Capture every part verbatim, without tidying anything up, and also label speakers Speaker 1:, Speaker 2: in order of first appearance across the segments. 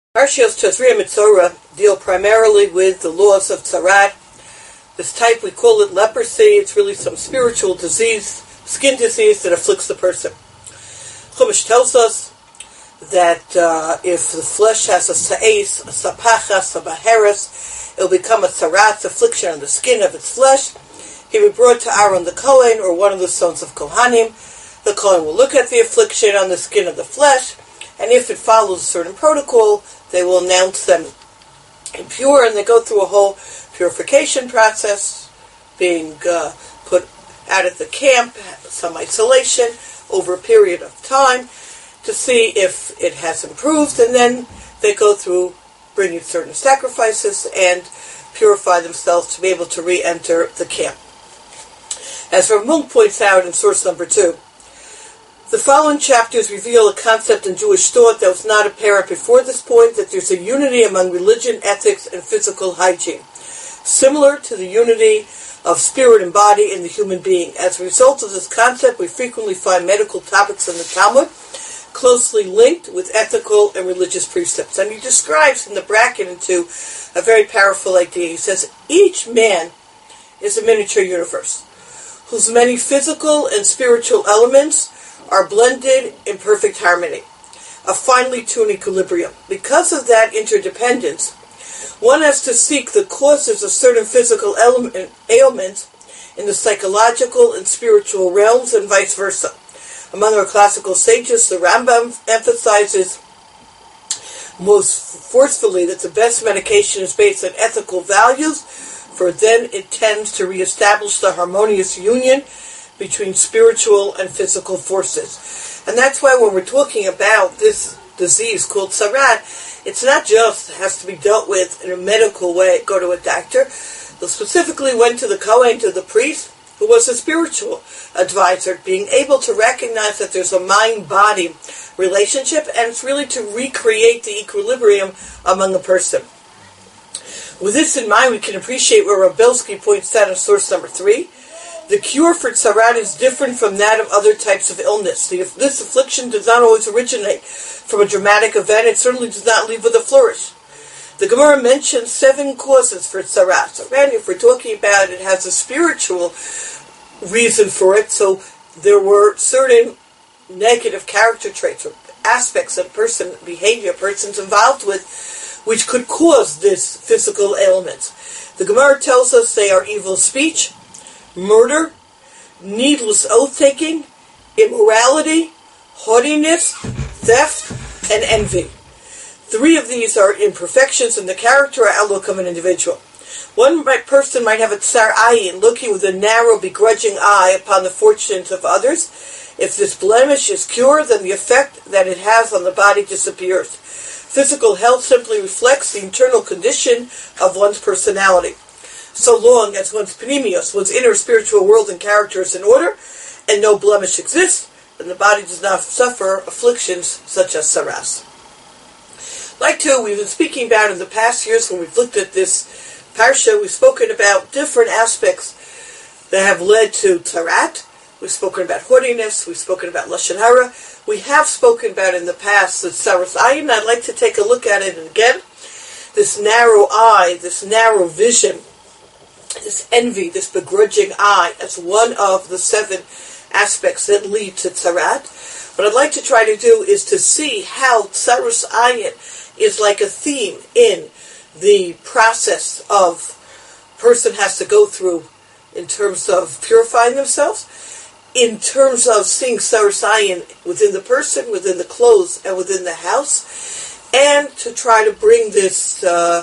Speaker 1: Parshios Tazria Mitzora deal primarily with the laws of Tzarat. This type, we call it leprosy. It's really some spiritual disease, skin disease that afflicts the person. Chumash tells us that uh, if the flesh has a sa'es, a sapachas, a baheres, it will become a tzarat, affliction on the skin of its flesh. He will be brought to Aaron the Kohen, or one of the sons of Kohanim. The Kohen will look at the affliction on the skin of the flesh, and if it follows a certain protocol, they will announce them impure, and they go through a whole purification process, being uh, put out of the camp, some isolation over a period of time to see if it has improved, and then they go through bringing certain sacrifices and purify themselves to be able to re-enter the camp. As Rav Munk points out in source number two, the following chapters reveal a concept in Jewish thought that was not apparent before this point, that there's a unity among religion, ethics, and physical hygiene, similar to the unity of spirit and body in the human being. As a result of this concept, we frequently find medical topics in the Talmud closely linked with ethical and religious precepts. And he describes in the bracket into a very powerful idea. He says, each man is a miniature universe, whose many physical and spiritual elements are blended in perfect harmony, a finely tuned equilibrium. Because of that interdependence, one has to seek the causes of certain physical element, ailments in the psychological and spiritual realms, and vice versa. Among our classical sages, the Rambam emphasizes most forcefully that the best medication is based on ethical values, for then it tends to reestablish the harmonious union between spiritual and physical forces. And that's why when we're talking about this disease called Tzarat, it's not just has to be dealt with in a medical way, go to a doctor. They specifically went to the Kohen, to the priest, who was a spiritual advisor, being able to recognize that there's a mind-body relationship, and it's really to recreate the equilibrium among a person. With this in mind, we can appreciate where Rav Belsky points out in source number three. The cure for Tzarat is different from that of other types of illness. The, this affliction does not always originate from a dramatic event. It certainly does not leave with a flourish. The Gemara mentions seven causes for Tzarat. So, again, if we're talking about it, it has a spiritual reason for it. So there were certain negative character traits or aspects of person behavior, persons involved with, which could cause this physical ailments. The Gemara tells us they are evil speech, murder, needless oath-taking, immorality, haughtiness, theft, and envy. Three of these are imperfections in the character or outlook of an individual. One person might have a tsar ayin, looking with a narrow, begrudging eye upon the fortunes of others. If this blemish is cured, then the effect that it has on the body disappears. Physical health simply reflects the internal condition of one's personality. So long as one's panemios, one's inner spiritual world and character is in order, and no blemish exists, then the body does not suffer afflictions such as saras. Like too, we've been speaking about in the past years when we've looked at this parsha, we've spoken about different aspects that have led to Tzarat. We've spoken about haughtiness, we've spoken about lashon hara. We have spoken about in the past the tsaras ayin. I'd like to take a look at it again. This narrow eye, this narrow vision, this envy, this begrudging eye, as one of the seven aspects that lead to Tzarat. What I'd like to try to do is to see how tsaras ayin is like a theme in the process of person has to go through in terms of purifying themselves, in terms of seeing tsaras ayin within the person, within the clothes, and within the house, and to try to bring this uh,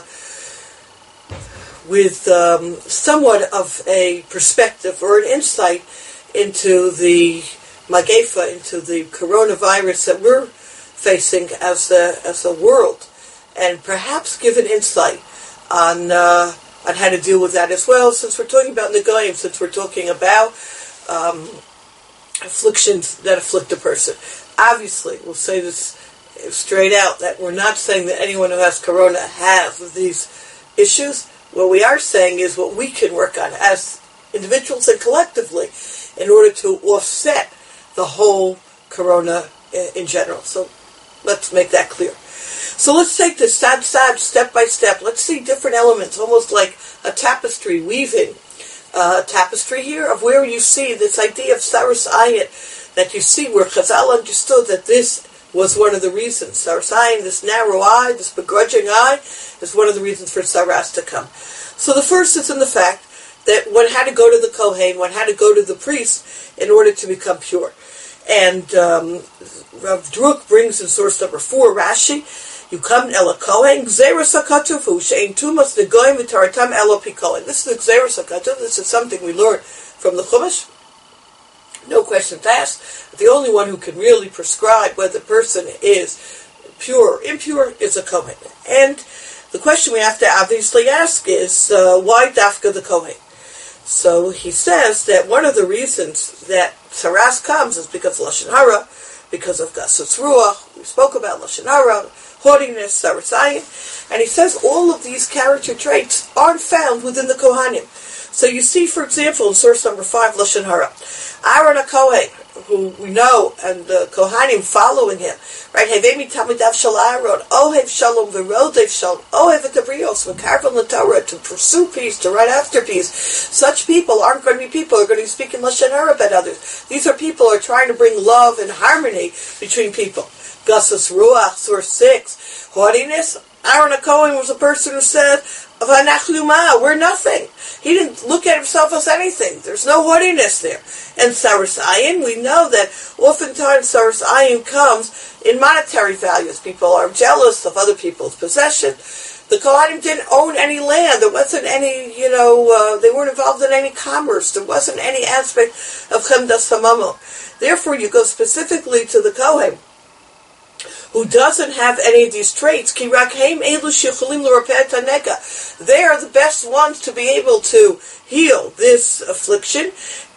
Speaker 1: with um, somewhat of a perspective or an insight into the Magefa, into the coronavirus that we're facing as a, as a world, and perhaps give an insight on uh, on how to deal with that as well, since we're talking about Negoim, since we're talking about um, afflictions that afflict a person. Obviously, we'll say this straight out, that we're not saying that anyone who has corona has these issues. What we are saying is what we can work on as individuals and collectively in order to offset the whole corona in general. So let's make that clear. So let's take this sad, sad, step by step. Let's see different elements, almost like a tapestry, weaving uh, tapestry here of where you see this idea of Saras Ayin, that you see where Chazal understood that this was one of the reasons. Saras Ayin, this narrow eye, this begrudging eye, is one of the reasons for Saras to come. So the first is in the fact that one had to go to the Kohen, one had to go to the priest in order to become pure. And um, Rav Druk brings in source number four, Rashi, you come El Kohen, Gzeirus HaKatuv, She'ein Tumas Negoyim V'Taratam El Kohen. This is the Gzeirus HaKatuv. This is something we learned from the Chumash. No question to ask. The only one who can really prescribe whether the person is pure or impure is a Kohen. And the question we have to obviously ask is, uh, why Dafka the Kohen? So he says that one of the reasons that Saras comes is because of Lashon Hara, because of Gasutz Ruach. We spoke about Lashon Hara, haughtiness, Saras Ayin. And he says all of these character traits aren't found within the Kohanim. So you see, for example, in source number five, Lashon Hara, Aaron HaKohen, who we know, and the Kohanim following him, right? Hevemi Tamidav Shal Aaron, Ohev Shalom V'Rodev Shalom, Ohev Etabrios, V'Karvan L'Torah, to pursue peace, to run after peace. Such people aren't going to be people who are going to be speaking Lashon Hara about others. These are people who are trying to bring love and harmony between people. Gasas Ruach, source six, haughtiness. Aaron HaKohen was a person who said, we're nothing. He didn't look at himself as anything. There's no haughtiness there. And Saras Ayin, we know that oftentimes Saras Ayin comes in monetary values. People are jealous of other people's possession. The Kohanim didn't own any land. There wasn't any, you know, uh, they weren't involved in any commerce. There wasn't any aspect of Chemdas Hamamel. Therefore, you go specifically to the Kohen, who doesn't have any of these traits. They are the best ones to be able to heal this affliction,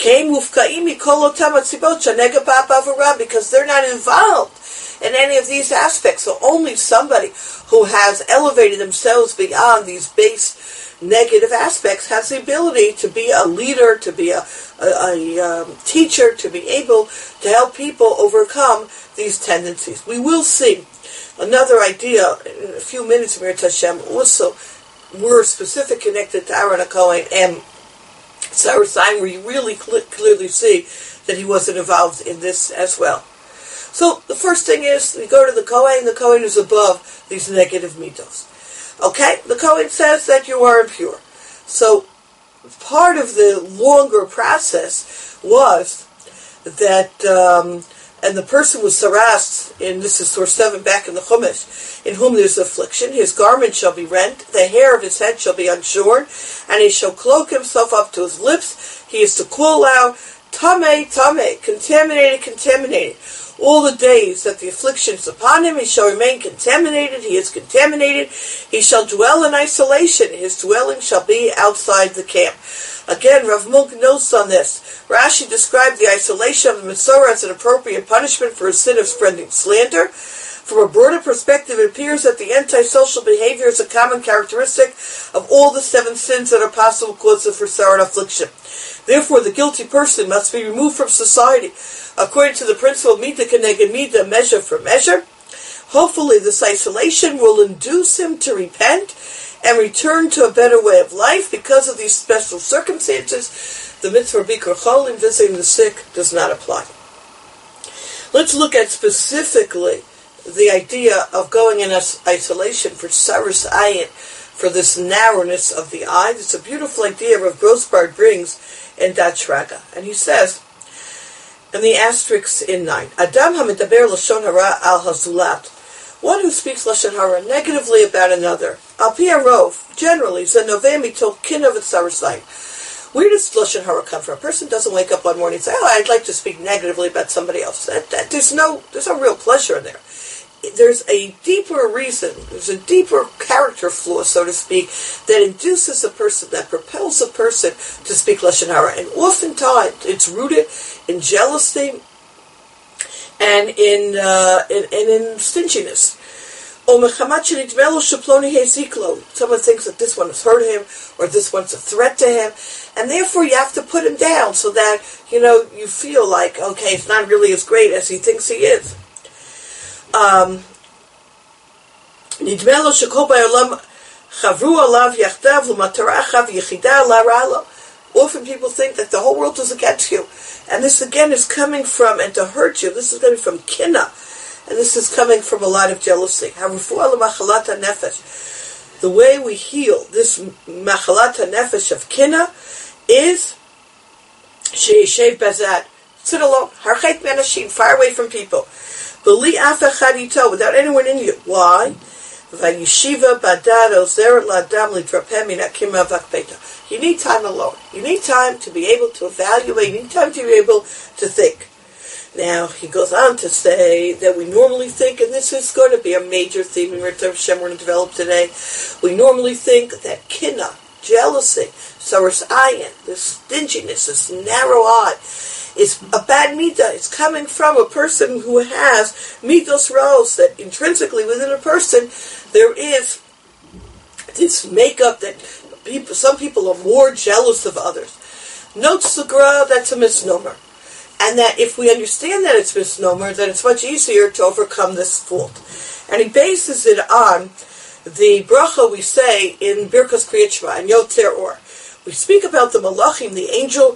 Speaker 1: because they're not involved in any of these aspects. So only somebody who has elevated themselves beyond these base negative aspects has the ability to be a leader, to be a, a, a um, teacher, to be able to help people overcome these tendencies. We will see another idea in a few minutes, Mir Tashem, also more specific connected to Aaron HaKohen and Saras Ayin, where you really cl- clearly see that he wasn't involved in this as well. So the first thing is, we go to the Kohen, the Kohen is above these negative mitos. Okay, the Kohen says that you are impure. So part of the longer process was that, um, and the person was saras, and this is source seven back in the Chumash, in whom there is affliction, his garment shall be rent, the hair of his head shall be unshorn, and he shall cloak himself up to his lips. He is to call out, Tameh, Tameh, contaminated, contaminated. All the days that the affliction is upon him, he shall remain contaminated. He is contaminated. He shall dwell in isolation. His dwelling shall be outside the camp. Again, Rav Munk notes on this. Rashi described the isolation of the Mesorah as an appropriate punishment for a sin of spreading slander. From a broader perspective, it appears that the antisocial behavior is a common characteristic of all the seven sins that are possible causes for sorrow and affliction. Therefore, the guilty person must be removed from society, according to the principle of Mida Keneged Mida, measure for measure. Hopefully, this isolation will induce him to repent and return to a better way of life. Because of these special circumstances, the mitzvah Bikur Cholim, visiting the sick, does not apply. Let's look at specifically the idea of going in isolation for Saras Ayin, for this narrowness of the eye. It's a beautiful idea Rav Grossbard brings in Dat Shraga. And he says, and the asterisks in nine, Adam hamidaber lashon hara al hazulat, one who speaks lashon hara negatively about another, al pi harov, generally, zenoveh mitol kinav et Saras Ayin. Where does lashon hara come from? A person doesn't wake up one morning and say, "Oh, I'd like to speak negatively about somebody else." That, that, there's no, there's no real pleasure in there. There's a deeper reason, there's a deeper character flaw, so to speak, that induces a person, that propels a person to speak lashon hara, and oftentimes it's rooted in jealousy and in uh, and, and in stinginess. Someone thinks that this one has hurt him, or this one's a threat to him, and therefore you have to put him down so that, you know, you feel like, okay, it's not really as great as he thinks he is. Um, Nidmelo shekol ba'olam chavru alav yachdav l'matara chav yichida laralo. Often people think that the whole world is against you. And this again is coming from, and to hurt you, this is coming from kinna. And this is coming from a lot of jealousy. The way we heal this machalat nefesh of kinna is she'yeshev bezad. Sit alone. Harchet menashim, far away from people. B'li af echad ito, without anyone in you. Why? Vayishiva badad ozer ladam lidrapem min hakim avak beita. You need time alone. You need time to be able to evaluate. You need time to be able to think. Now, he goes on to say that we normally think, and this is going to be a major theme in Ritter Hashem we're going to develop today, we normally think that kinna, jealousy, saras ayin, this stinginess, this narrow eye, is a bad midah. It's coming from a person who has midos ra'os, that intrinsically within a person there is this makeup that people, some people are more jealous of others. Notes the gra, that's a misnomer. And that if we understand that it's misnomer, then it's much easier to overcome this fault. And he bases it on the bracha we say in Birkas Kriyat Shema, and Yotzer Or. We speak about the malachim, the angel.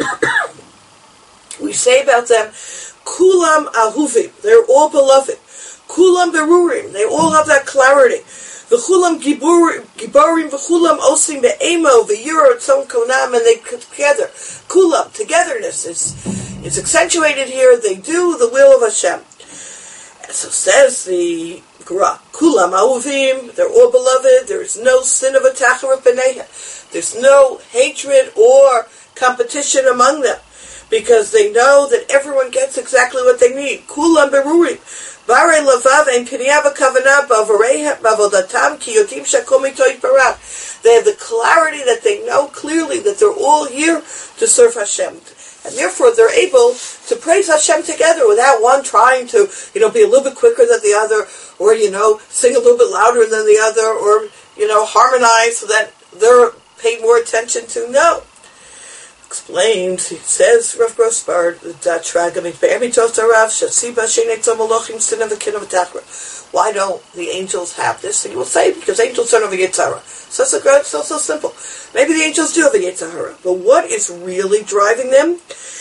Speaker 1: We say about them, Kulam ahuvim, they're all beloved. Kulam berurim, they all have that clarity. V'chulam giborim, v'chulam osim be'emo, v'yuro tzon konam, and they together. Kulam, togetherness, is is accentuated here. They do the will of Hashem. And so says the Gra, Kulam ahuvim, they're all beloved. There is no sin of a tacharit b'neiha. There's no hatred or competition among them, because they know that everyone gets exactly what they need. Kulam berurim. They have the clarity that they know clearly that they're all here to serve Hashem. And therefore they're able to praise Hashem together without one trying to, you know, be a little bit quicker than the other, or, you know, sing a little bit louder than the other, or, you know, harmonize so that they're paid more attention to. No. Explained, he says, Rav Grossbard, why don't the angels have this? And you will say, because angels don't have a Yetzirah. So it's so, so, so simple. Maybe the angels do have a Yetzirah. But what is really driving them?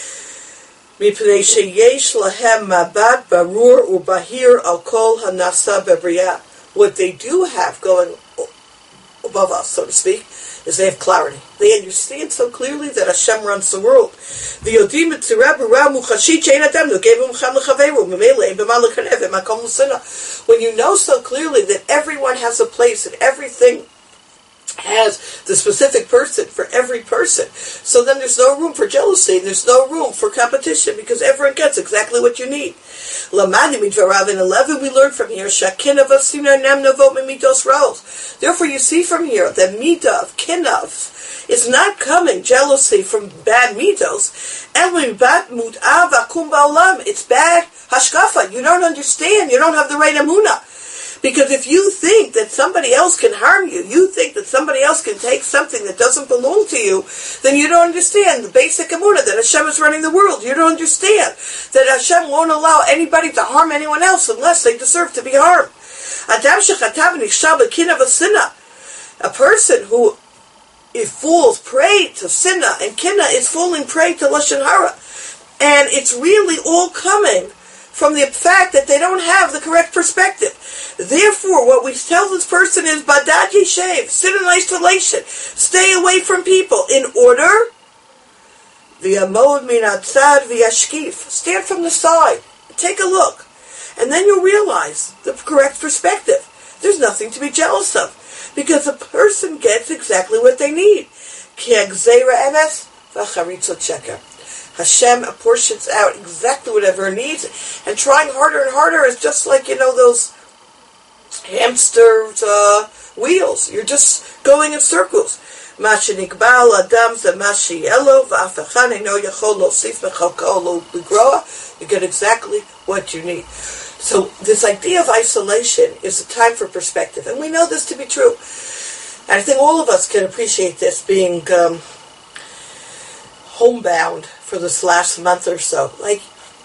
Speaker 1: What they do have going above us, so to speak, is they have clarity. They understand so clearly that Hashem runs the world. When you know so clearly that everyone has a place and everything has the specific person for every person, so then there's no room for jealousy, there's no room for competition, because everyone gets exactly what you need. In eleven we learn from here, therefore you see from here that midah of kinav is not coming, jealousy, from bad midos. It's bad hashkafa. You don't understand, you don't have the right emunah. Because if you think that somebody else can harm you, you think that somebody else can take something that doesn't belong to you, then you don't understand the basic emunah that Hashem is running the world. You don't understand that Hashem won't allow anybody to harm anyone else unless they deserve to be harmed. A person who it falls prey to sinna and kinna is falling prey to lashon hara, and it's really all coming from the fact that they don't have the correct perspective. Therefore, what we tell this person is, badad yeshev, sit in isolation, stay away from people, in order, v'yamod min hatzad v'yashkif, stand from the side, take a look, and then you'll realize the correct perspective. There's nothing to be jealous of, because the person gets exactly what they need. Ki ha'gzeira emes v'charitzot sheker. Hashem apportions out exactly whatever it needs, and trying harder and harder is just like, you know, those hamster uh, wheels. You're just going in circles. You get exactly what you need. So this idea of isolation is a time for perspective, and we know this to be true. And I think all of us can appreciate this, being um, homebound for this last month or so. Like,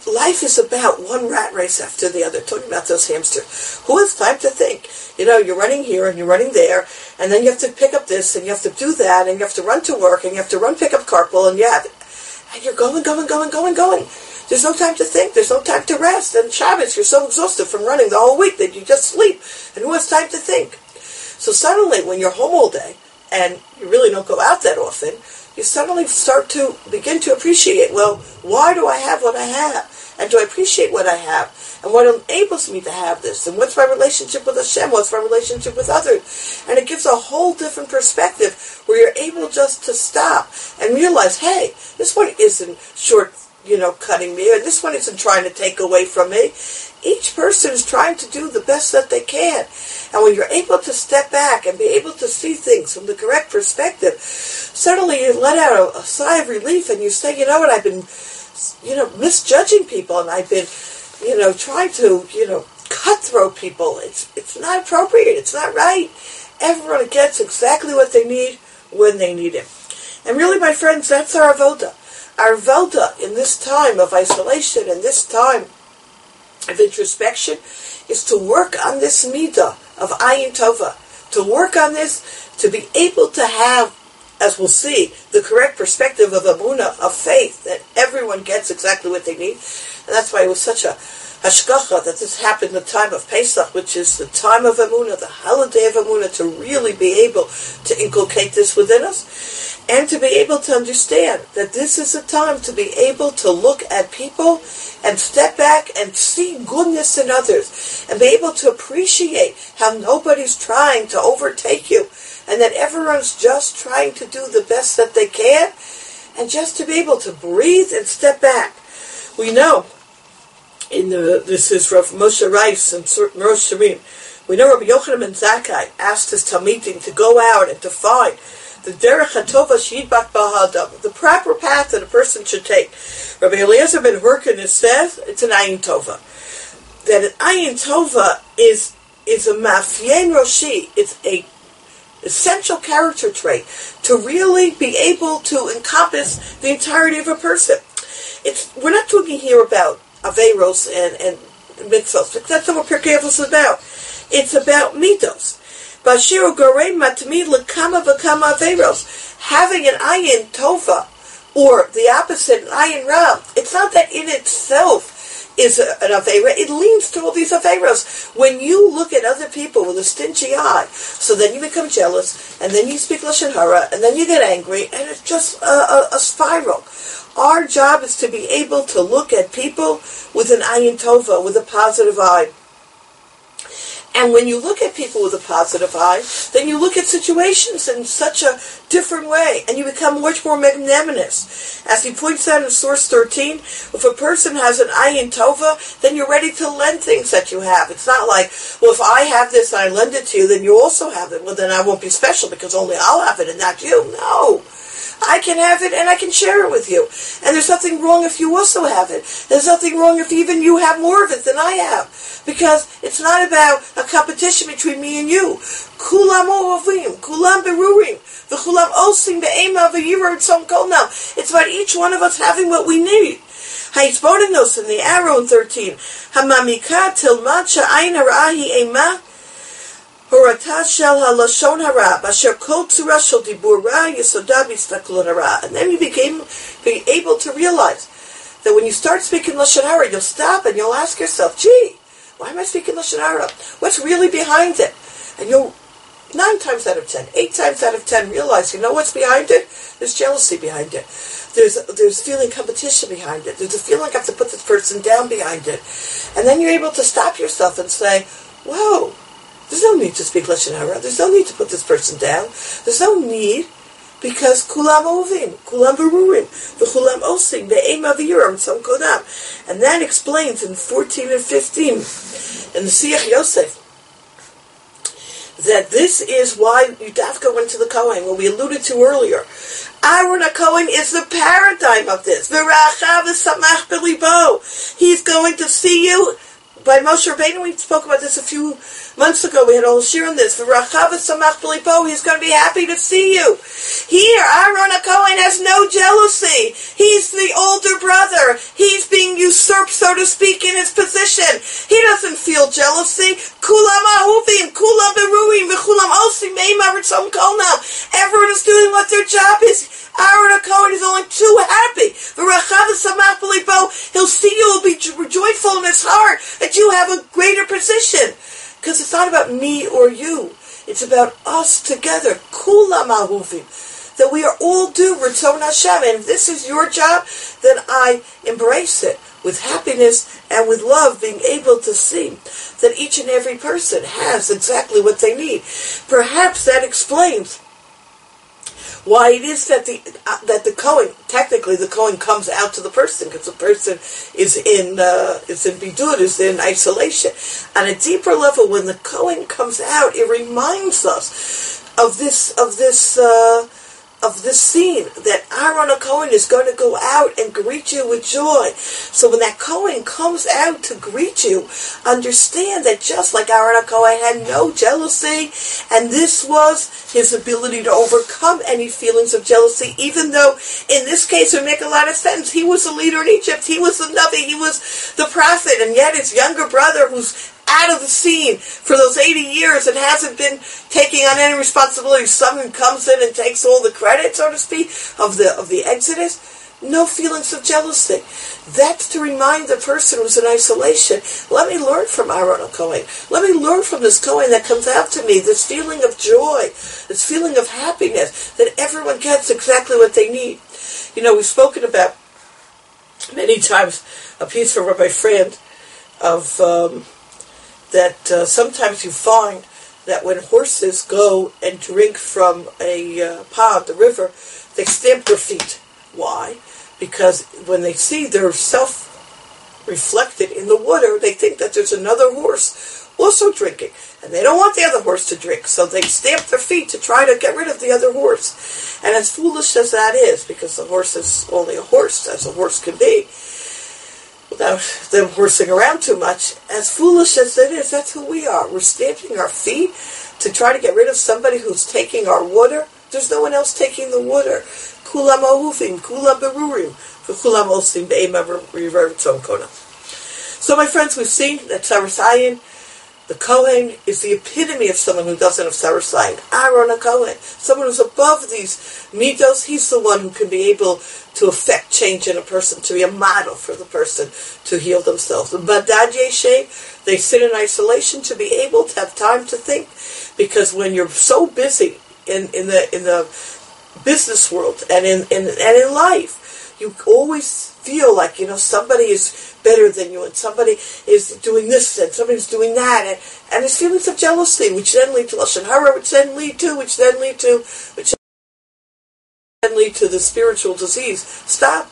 Speaker 1: life is about one rat race after the other, talking about those hamsters. Who has time to think? You know, you're running here and you're running there, and then you have to pick up this, and you have to do that, and you have to run to work, and you have to run pick up carpool, and yeah, and you're going, going, going, going, going. There's no time to think. There's no time to rest. And Shabbos, you're so exhausted from running the whole week that you just sleep. And who has time to think? So suddenly, when you're home all day, and you really don't go out that often, you suddenly start to begin to appreciate, well, why do I have what I have? And do I appreciate what I have? And what enables me to have this? And what's my relationship with Hashem? What's my relationship with others? And it gives a whole different perspective where you're able just to stop and realize, hey, this one isn't short, you know, cutting me, and this one isn't trying to take away from me. Each person is trying to do the best that they can. And when you're able to step back and be able to see things from the correct perspective, suddenly you let out a, a sigh of relief and you say, you know what, I've been, you know, misjudging people, and I've been, you know, trying to, you know, cutthroat people. It's it's not appropriate. It's not right. Everyone gets exactly what they need when they need it. And really, my friends, that's our avoda. Our avoda in this time of isolation, in this time of introspection, is to work on this midah of ayin tova, to work on this, to be able to have, as we'll see, the correct perspective of emunah, of faith, that everyone gets exactly what they need. And that's why it was such a hashgacha that this happened in the time of Pesach, which is the time of emunah, the holiday of emunah, to really be able to inculcate this within us, and to be able to understand that this is a time to be able to look at people and step back and see goodness in others, and be able to appreciate how nobody's trying to overtake you, and that everyone's just trying to do the best that they can, and just to be able to breathe and step back. We know, in the this is Rav Moshe Reis and Rosh Hashanah, we know Rabbi Yochanan ben Zakkai asked his Talmidim to go out and to find the derech hatova she'yidbak b'ha'adam, the proper path that a person should take. Rabbi Eliezer ben Hurkanis says it's an ayin tova. That an ayin tova is is a mafien roshi. It's a essential character trait to really be able to encompass the entirety of a person. It's we're not talking here about aveiros and and mitzvos, because that's what Pirkei Avos is about. It's about midos. Bashiru gorei matmid lekama v'kama aveiros. Having an ayin tova, or the opposite, an ayin ra, it's not that in itself is a, an aveira. It leans to all these aveiros. When you look at other people with a stingy eye, so then you become jealous, and then you speak lashon hara, and then you get angry, and it's just a, a, a spiral. Our job is to be able to look at people with an ayin tova, with a positive eye. And when you look at people with a positive eye, then you look at situations in such a different way, and you become much more magnanimous. As he points out in Source thirteen, if a person has an ayin tova, then you're ready to lend things that you have. It's not like, well, if I have this and I lend it to you, then you also have it. Well, then I won't be special because only I'll have it and not you. No. I can have it and I can share it with you. And there's nothing wrong if you also have it. There's nothing wrong if even you have more of it than I have. Because it's not about a competition between me and you. Kulam ohavim, kulam berurim, v'kulam osim be'ema v'yirah tzom kolnam. It's about each one of us having what we need. Ha'isbodenos in the arrow in thirteen. Hamamika tilmad sha'ayin hara'ahi ema. And then you became be able to realize that when you start speaking lashon hara, you'll stop and you'll ask yourself, "Gee, why am I speaking lashon hara? What's really behind it?" And you'll nine times out of ten, eight times out of ten, realize, you know what's behind it? There's jealousy behind it. There's there's feeling competition behind it. There's a feeling I have to put this person down behind it. And then you're able to stop yourself and say, "Whoa. There's no need to speak lashon hara. There's no need to put this person down. There's no need, because kulam ovim, kulam berurim, v'kulam osim, be'ema v'yiram, tzom kodam." And that explains in fourteen and fifteen in the Siach Yosef that this is why Yudavka went to the Kohen, what we alluded to earlier. Aaron HaKohen is the paradigm of this. V'rachav v'samach b'libo. He's going to see you by Moshe Rabbeinu. We spoke about this a few months ago. We had a whole shir on this. V'rachav samach b'lipo. He's going to be happy to see you. Here, Aaron HaKohen has no jealousy. He's the older brother. He's being usurped, so to speak, in his position. He doesn't feel jealousy. Kulam ahuvim, kulam beruim, v'kulam osim meima ritzom kolnam. Everyone is doing what their job is. Aaron HaKohen is only too happy. He'll see you, he'll be joyful in his heart that you have a greater position. Because it's not about me or you. It's about us together. Kulam ahuvim. That we are all due Ritzon Hashem. And if this is your job, then I embrace it with happiness and with love, being able to see that each and every person has exactly what they need. Perhaps that explains why it is that the uh, that the Kohen, technically the Kohen comes out to the person, because the person is in uh, is in bidud, is in isolation. On a deeper level, when the Kohen comes out, it reminds us of this of this uh, of this scene that Aaron HaKohen is going to go out and greet you with joy. So when that Kohen comes out to greet you, understand that just like Aaron HaKohen had no jealousy, and this was his ability to overcome any feelings of jealousy, even though in this case it would make a lot of sense. He was the leader in Egypt, he was the Navi, he was the prophet, and yet his younger brother, who's out of the scene for those eighty years and hasn't been taking on any responsibility, someone comes in and takes all the credit, so to speak, of the of the Exodus. No feelings of jealousy. That's to remind the person who's in isolation, let me learn from Aaron HaKohen. Let me learn from this Kohen that comes out to me, this feeling of joy, this feeling of happiness, that everyone gets exactly what they need. You know, we've spoken about many times a piece from Rabbi Friend of um, that uh, sometimes you find that when horses go and drink from a uh, pond, a river, they stamp their feet. Why? Because when they see their self reflected in the water, they think that there's another horse also drinking. And they don't want the other horse to drink, so they stamp their feet to try to get rid of the other horse. And as foolish as that is, because the horse is only a horse, as a horse can be, without them horsing around too much, as foolish as it is, that's who we are. We're stamping our feet to try to get rid of somebody who's taking our water. There's no one else taking the water. Kulam ahuvim, kulam berurim, v'kulam osim be'ema ritzon kona. So, my friends, we've seen that Tzaras Ayin, the Kohen, is the epitome of someone who doesn't have Tzaras Ayin. Aaron HaKohen, someone who's above these midos, he's the one who can be able to affect change in a person, to be a model for the person to heal themselves. The Badad Yeshe, they sit in isolation to be able to have time to think, because when you're so busy in, in the in the business world and in, in and in life, you always feel like, you know, somebody is better than you, and somebody is doing this, and somebody's doing that, and, and there's feelings of jealousy, which then lead to Lashon Hara, which then lead to, which then lead to, which then lead to the spiritual disease. Stop.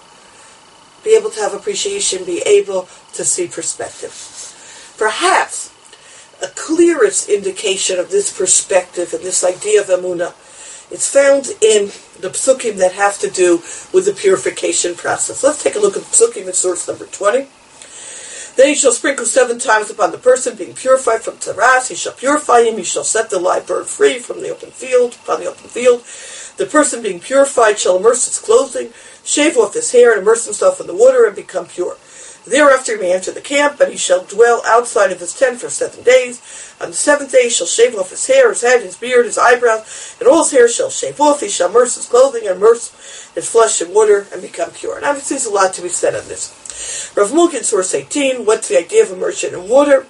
Speaker 1: Be able to have appreciation, be able to see perspective. Perhaps a clearest indication of this perspective and this idea of Emunah, it's found in the psukim that have to do with the purification process. Let's take a look at the psukim in source number twenty. Then he shall sprinkle seven times upon the person being purified from tzaras. He shall purify him. He shall set the live bird free from the open field, upon the open field. The person being purified shall immerse his clothing, shave off his hair, and immerse himself in the water and become pure. Thereafter he may enter the camp, and he shall dwell outside of his tent for seven days. On the seventh day he shall shave off his hair, his head, his beard, his eyebrows, and all his hair shall shave off. He shall immerse his clothing and immerse his flesh in water and become pure. And obviously there's a lot to be said on this. Rav Mulkin, source eighteen, what's the idea of immersion in water?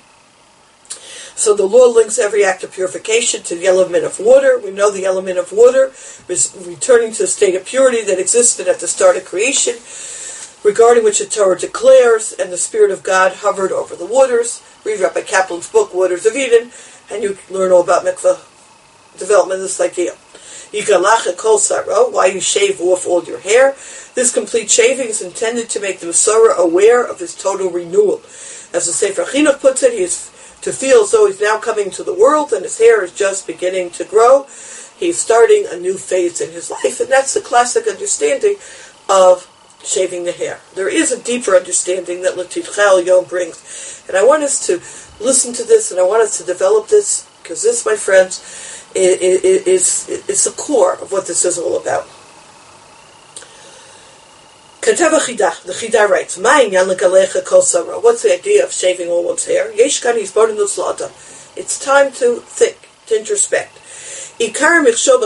Speaker 1: So the law links every act of purification to the element of water. We know the element of water is returning to the state of purity that existed at the start of creation, regarding which the Torah declares, and the Spirit of God hovered over the waters. Read Rabbi Kaplan's book, Waters of Eden, and you learn all about mikveh development of this idea. Yigalach kol saro, why you shave off all your hair. This complete shaving is intended to make the Mesorah aware of his total renewal. As the Sefer Chinuch puts it, he is to feel as though he's now coming to the world and his hair is just beginning to grow. He's starting a new phase in his life, and that's the classic understanding of shaving the hair. There is a deeper understanding that L'Tidcha Yom brings. And I want us to listen to this, and I want us to develop this, because this, my friends, is, is, is the core of what this is all about. Katav Chida, the Chida writes, what's the idea of shaving all one's hair? It's time to think, to introspect. Again,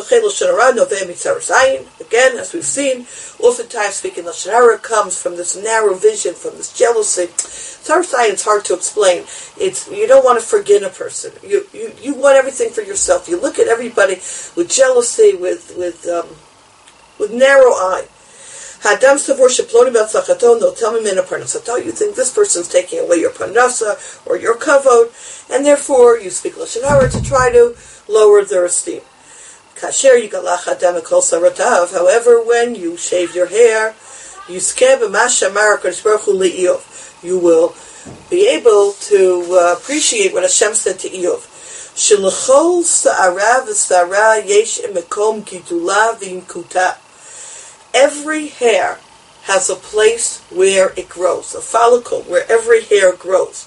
Speaker 1: as we've seen, oftentimes speaking Lashon Hara comes from this narrow vision, from this jealousy. Tzar Zayin is hard to explain. It's you don't want to forgive a person. You you you want everything for yourself. You look at everybody with jealousy, with with um, with narrow eye. Hadam savor sheploni b'atzachato no tell me mina parnasato. You think this person's taking away your parnasa or your kavod, and therefore you speak Lashon Hara to try to lower their esteem. Kasher yigalach hadam kol saratav. However, when you shave your hair, you skeb b'masha mara kodesh baruch hu le'iyov. You will be able to uh, appreciate what Hashem said to Eov. Shilachol sa'ara v'sa'ara yesh emekom gidula v'imkuta. Every hair has a place where it grows, a follicle where every hair grows.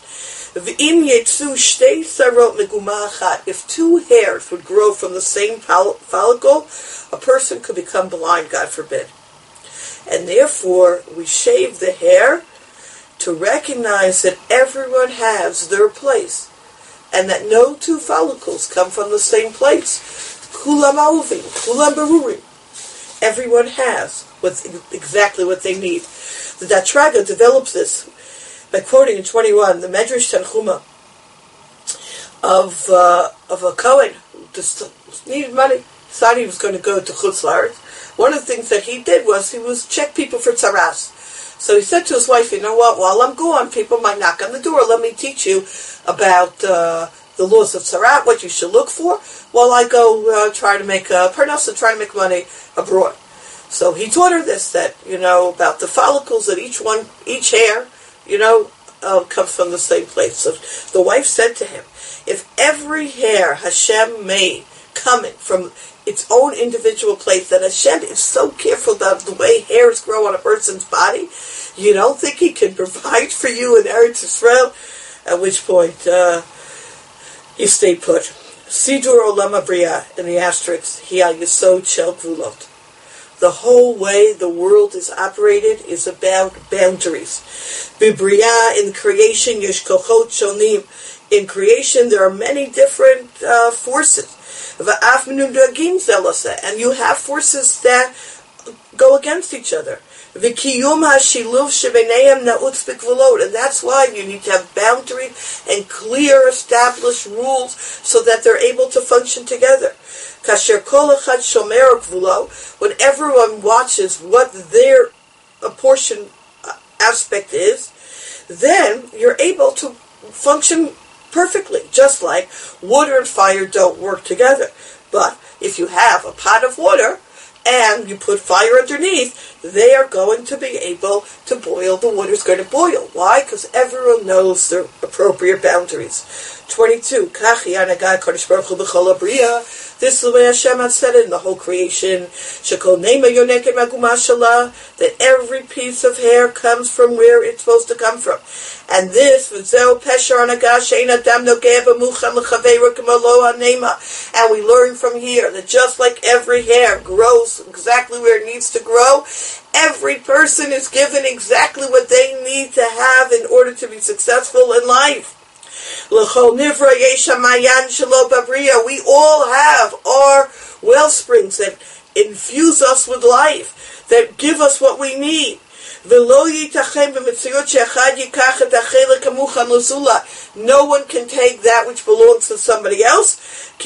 Speaker 1: If two hairs would grow from the same follicle, a person could become blind, God forbid. And therefore, we shave the hair to recognize that everyone has their place, and that no two follicles come from the same place. Kulam ahuvim, kulam berurim. Everyone has what's exactly what they need. The Datraga develops this by quoting in twenty-one the Medrash Tanchuma of uh, of a Kohen who just needed money. Decided he was going to go to Chutz La'aretz. One of the things that he did was he was check people for tzaras. So he said to his wife, you know what, while I'm gone, people might knock on the door. Let me teach you about uh, the laws of tzarat, what you should look for, while I go uh, try to make a parnasa, try to make money abroad. So he taught her this, that, you know, about the follicles that each one, each hair, you know, uh, comes from the same place. So the wife said to him, if every hair Hashem made coming from its own individual place, that Hashem is so careful about the way hairs grow on a person's body, you don't think He can provide for you in Eretz Yisrael? At which point, uh, he stayed put. Sidur Olam Abriya, in the asterisk, Hi al Yesod Shel Gvulot. The whole way the world is operated is about boundaries. Bibriya, in creation, Yesh Kochot Shonim. In creation, there are many different uh, forces. And you have forces that go against each other. And that's why you need to have boundary and clear established rules so that they're able to function together. When everyone watches what their portion aspect is, then you're able to function perfectly, just like water and fire don't work together. But if you have a pot of water and you put fire underneath, they are going to be able to boil. The water's going to boil. Why? Because everyone knows their appropriate boundaries. twenty-two. This is the way Hashem had said it in the whole creation. That every piece of hair comes from where it's supposed to come from. And this, and we learn from here that just like every hair grows exactly where it needs to grow, every person is given exactly what they need to have in order to be successful in life. We all have our well springs that infuse us with life, that give us what we need. No one can take that which belongs to somebody else,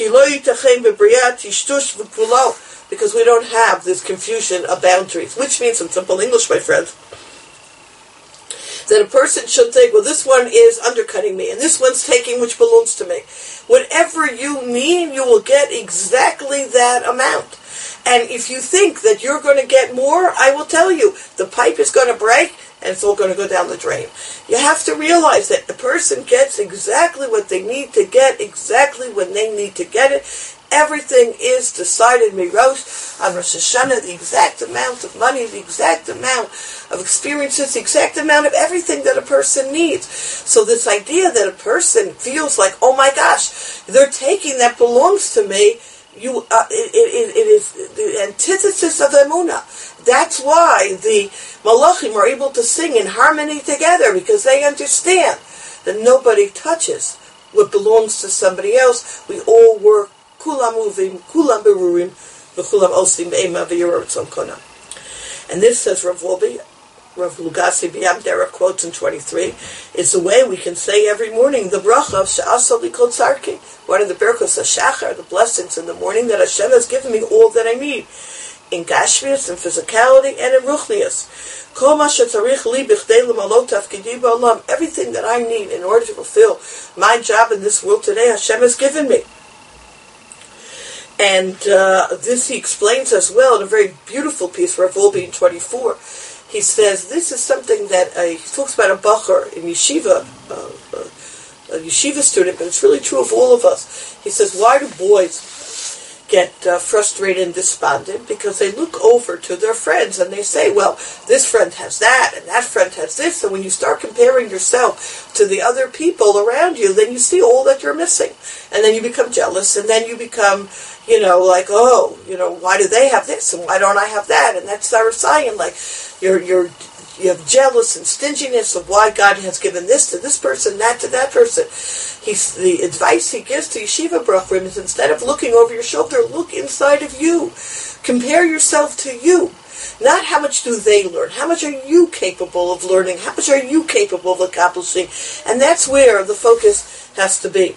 Speaker 1: because we don't have this confusion of boundaries. Which means, in simple English, my friends, that a person should think, well, this one is undercutting me, and this one's taking which belongs to me. Whatever you need, you will get exactly that amount. And if you think that you're going to get more, I will tell you, the pipe is going to break, and it's all going to go down the drain. You have to realize that the person gets exactly what they need to get, exactly when they need to get it, Everything is decided mirosh on Rosh Hashanah, the exact amount of money, the exact amount of experiences, the exact amount of everything that a person needs. So this idea that a person feels like, oh my gosh, they're taking that belongs to me, you, uh, it, it, it is the antithesis of emunah. That's why the malachim are able to sing in harmony together, because they understand that nobody touches what belongs to somebody else. We all work kulam uvim, kulam berurim, v'kulam osim be'ema v'yorotzon kona. And this, says Rav Wolbe, Rav Lugasi B'Yam Derech quotes in twenty-three, is the way we can say every morning the bracha of Sha'asa Likol Tzarki, one of the berachos of Shachar, the blessings in the morning, that Hashem has given me all that I need, in gashmius, in physicality, and in ruchnius. Kol ma shetzarich li b'chdei l'malot tafkidi ba'olam, everything that I need in order to fulfill my job in this world today, Hashem has given me. And uh, this he explains as well in a very beautiful piece, Rav Wolbe in twenty-four. He says this is something that uh, he talks about a bacher in yeshiva, uh, uh, a yeshiva student, but it's really true of all of us. He says, why do boys get uh, frustrated and despondent? Because they look over to their friends and they say, well, this friend has that and that friend has this, and when you start comparing yourself to the other people around you, then you see all that you're missing, and then you become jealous, and then you become, you know, like, oh, you know, why do they have this and why don't I have that? And that's our sign, like you're you're you have jealous and stinginess of why God has given this to this person, that to that person. He's, the advice he gives to yeshiva brachrim is, instead of looking over your shoulder, look inside of you. Compare yourself to you. Not how much do they learn, how much are you capable of learning, how much are you capable of accomplishing. And that's where the focus has to be.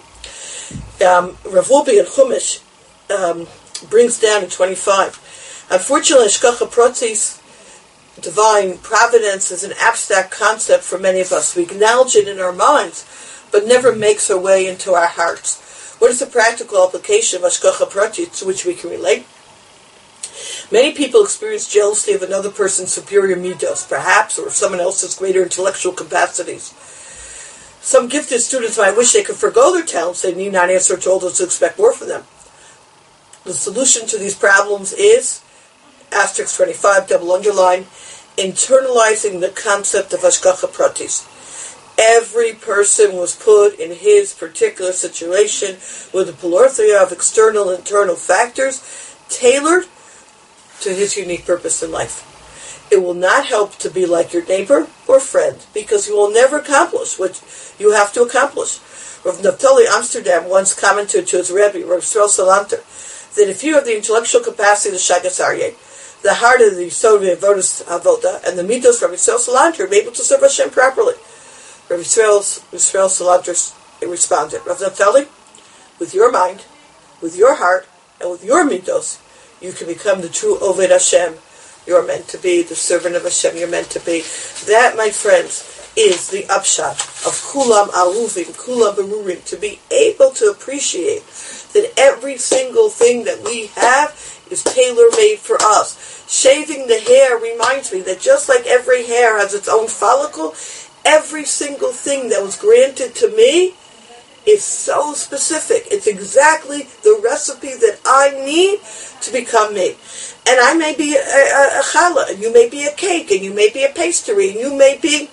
Speaker 1: Um, Rav Wolbe in Chumash um, brings down in twenty-five. Unfortunately, Hashgacha Pratis, divine providence, is an abstract concept for many of us. We acknowledge it in our minds, but never makes our way into our hearts. What is the practical application of Hashgacha Pratis to which we can relate? Many people experience jealousy of another person's superior midos, perhaps, or someone else's greater intellectual capacities. Some gifted students might wish they could forgo their talents. They need not answer to others to expect more from them. The solution to these problems is, asterisk twenty-five, double underline, internalizing the concept of Hashgacha Pratis. Every person was put in his particular situation with a plurality of external and internal factors tailored to his unique purpose in life. It will not help to be like your neighbor or friend, because you will never accomplish what you have to accomplish. Rav Naftali Amsterdam once commented to his Rebbe, Rav Yisrael Salanter, that if you have the intellectual capacity of the Shagas Aryeh, the heart of the Yisod of Avoda, and the mitos of Rav Yisrael Salanter, be able to serve Hashem properly. Rav Yisrael, Yisrael Salanter responded, Rav Naftali, with your mind, with your heart, and with your mitos, you can become the true Oved Hashem. You're meant to be the servant of Hashem. You're meant to be. That, my friends, is the upshot of Kulam Ahuvim, Kulam Berurim, to be able to appreciate that every single thing that we have is tailor-made for us. Shaving the hair reminds me that just like every hair has its own follicle, every single thing that was granted to me is so specific. It's exactly the recipe that I need to become me. And I may be a, a, a challah, and you may be a cake, and you may be a pastry, and you may be,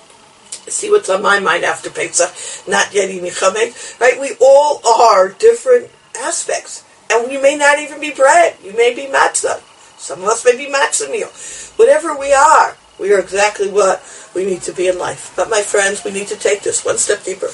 Speaker 1: see what's on my mind after Pesach, not Yedi Michamed, right? We all are different aspects. And you may not even be bread. You may be matzah. Some of us may be matzah meal. Whatever we are, we are exactly what we need to be in life. But my friends, we need to take this one step deeper.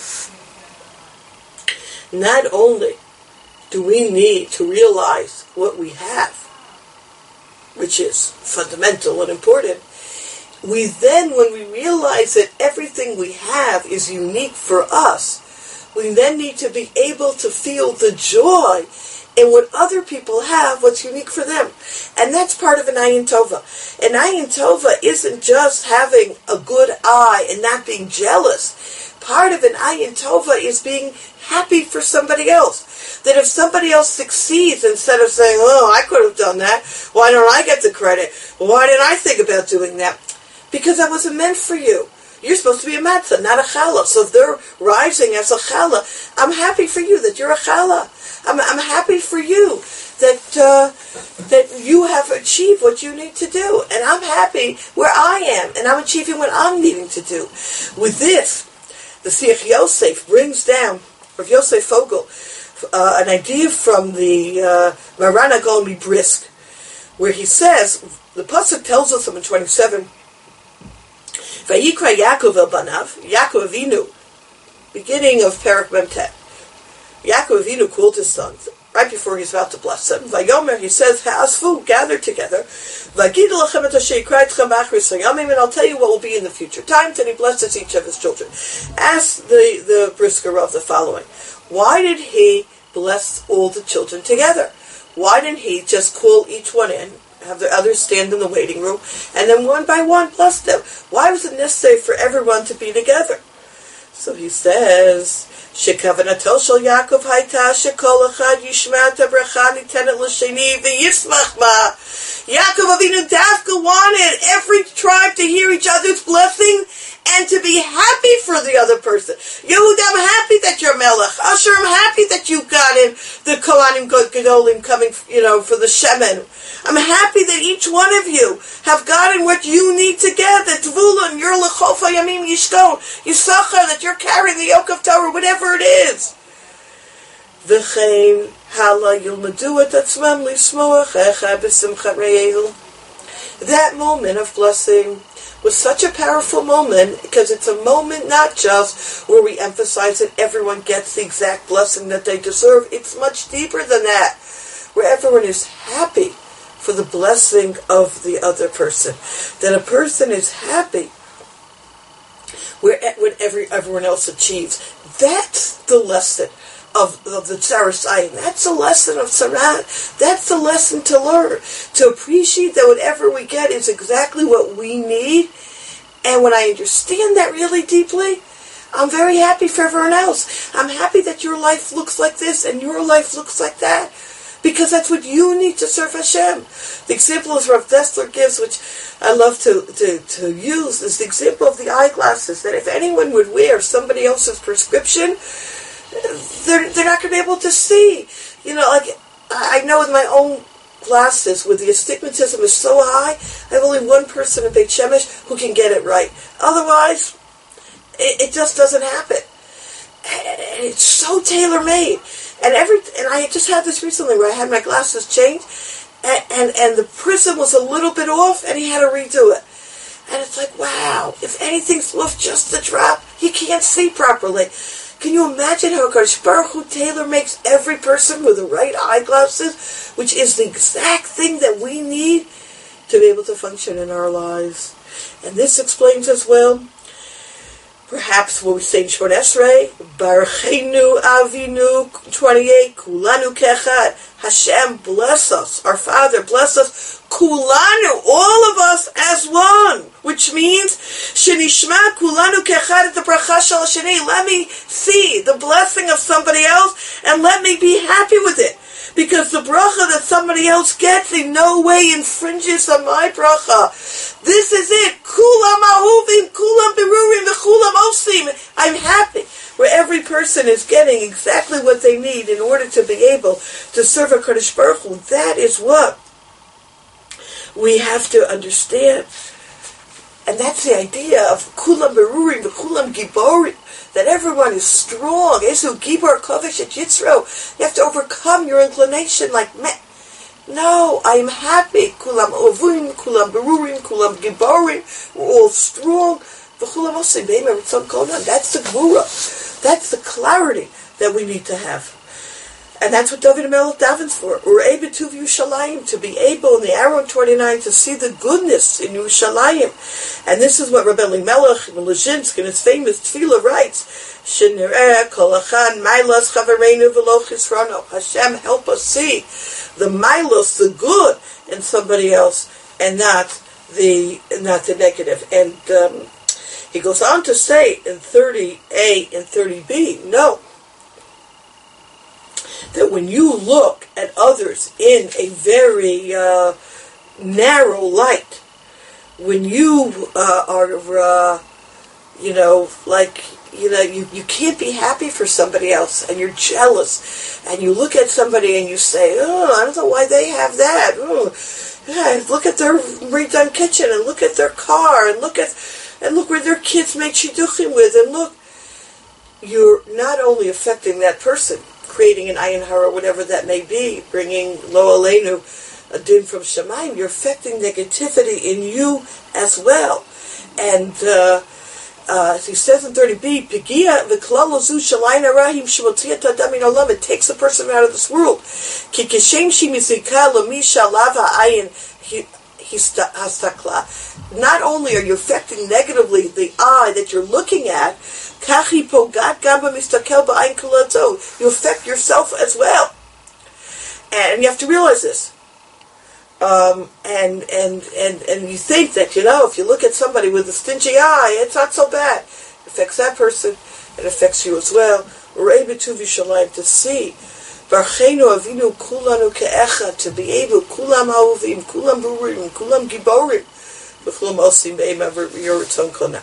Speaker 1: Not only do we need to realize what we have, which is fundamental and important, we then, when we realize that everything we have is unique for us, we then need to be able to feel the joy in what other people have, what's unique for them. And that's part of an ayin tova. An ayin tova isn't just having a good eye and not being jealous. Part of an ayin tova is being happy for somebody else. That if somebody else succeeds, instead of saying, oh, I could have done that, why don't I get the credit? Why didn't I think about doing that? Because that wasn't meant for you. You're supposed to be a matzah, not a challah. So if they're rising as a challah, I'm happy for you that you're a challah. I'm, I'm happy for you that uh, that you have achieved what you need to do. And I'm happy where I am, and I'm achieving what I'm needing to do. With this, the Siach Yosef brings down, Rav Yosef Fogel, uh, an idea from the uh, Maran HaGaon MiBrisk, where he says, the pasuk tells us in twenty-seven, Vayikra Yaakov el Banav, Yaakov Avinu, beginning of Perek Memtet. Yaakov Avinu called his sons right before he's about to bless them. Vayomer, he says, Ha'asfu, gather together. Vagid lachem et asher yikra etchem b'achris hayamim, and I'll tell you what will be in the future times. And he blesses each of his children. Ask the the brisker of the following: why did he bless all the children together? Why didn't he just call each one in, have the others stand in the waiting room, and then one by one bless them? Why was it necessary for everyone to be together? So he says, Shekavanato shel Yaakov hayta shekol echad yishma et habracha nitenet l'sheni v'yismach ma. Yaakov Avinu Dafka wanted every tribe to hear each other's blessing and to be happy for the other person. Yehuda, I'm happy that you're Melech. Asher, I'm happy that you got in the Kohanim Gedolim coming, you know, for the Shemen. I'm happy that each one of you have gotten what you need to get. That Tvulun, you're Lechof HaYamim Yishkon. Yisachar, that you're carrying the yoke of Torah, whatever it is. V'chein hala yilmadu et atzmam lismoach echa b'simchat re'elu. That moment of blessing was such a powerful moment, because it's a moment not just where we emphasize that everyone gets the exact blessing that they deserve. It's much deeper than that, where everyone is happy for the blessing of the other person. That a person is happy where when every, everyone else achieves. That's the lesson of, of the Tzaras Ayin. That's a lesson of Sarat. That's the lesson to learn. To appreciate that whatever we get is exactly what we need. And when I understand that really deeply, I'm very happy for everyone else. I'm happy that your life looks like this and your life looks like that. Because that's what you need to serve Hashem. The example as Rav Dessler gives, which I love to, to, to use, is the example of the eyeglasses. That if anyone would wear somebody else's prescription, they're, they're not going to be able to see. You know, like, I know with my own glasses, where the astigmatism is so high, I have only one person in Beit Shemesh who can get it right. Otherwise, it, it just doesn't happen. And it's so tailor-made. And every and I just had this recently where I had my glasses changed, and, and, and the prism was a little bit off, and he had to redo it. And it's like, wow, if anything's off just a drop, you can't see properly. Can you imagine how HaKadosh Baruch Hu tailor makes every person with the right eyeglasses, which is the exact thing that we need to be able to function in our lives? And this explains as well, perhaps what we say in Shemon Esrei, Baruchenu Avinu twenty-eight, Kulanu Kechad. Hashem, bless us. Our Father, bless us. Kulanu, all of us as one. Which means, Shenishma Kulanu Kechad at the Bracha Shel Sheni. Let me see the blessing of somebody else, and let me be happy with it. Because the bracha that somebody else gets in no way infringes on my bracha. This is it. Kulam ahuvim, kulam berurim, v'kulam osim. I'm happy where every person is getting exactly what they need in order to be able to serve HaKadosh Baruch Hu. That is what we have to understand. And that's the idea of kulam berurim, v'kulam giborim. That everyone is strong. Esu gibor kovesh et yitzro. You have to overcome your inclination like me. No, I am happy. Kulam ovim, kulam berurim, kulam giborim. We're all strong. V'chulam osim be'im ritzon kolam. That's the gvura. That's the clarity that we need to have. And that's what David HaMelech davens for. We're able to Yerushalayim, to be able in the Aaron twenty-nine to see the goodness in Yerushalayim. And this is what Rabbi Elimelech in Lezhinsk in his famous tefillah writes, Shenireh kol echad mailos chavereinu v'lo chisrano. Hashem, help us see the mailos, the good in somebody else, and not the not the negative. And um, he goes on to say in thirty A and thirty B, no, that when you look at others in a very uh, narrow light, when you uh, are, uh, you know, like, you know, you, you can't be happy for somebody else, and you're jealous, and you look at somebody and you say, oh, I don't know why they have that. Oh, yeah, look at their redone kitchen, and look at their car, and look at, and look where their kids make shidduchim with, and look. You're not only affecting that person, creating an ayin hara, whatever that may be, bringing lo aleinu, a din from Shemayim, you're affecting negativity in you as well. And uh, uh, as he says in thirty b, Pigia v'klalo zu shalayim arahim shemotziat adam min olam, it takes a person out of this world. Ki kishem shi mizika lo mi shalav ha'ayin hastakla. Not only are you affecting negatively the eye that you're looking at, kachi pogat gamba mistakel ba'ayin kulazo, you affect yourself as well. And you have to realize this. Um, and, and, and, and you think that, you know, if you look at somebody with a stingy eye, it's not so bad. It affects that person, it affects you as well. We're able to v'shalayim, to see. Barchenu avinu kulanu ke'echa, to be able, kulam ha'uvim, kulam burim, kulam giborim, v'chulam osim be'em yoritzon kona.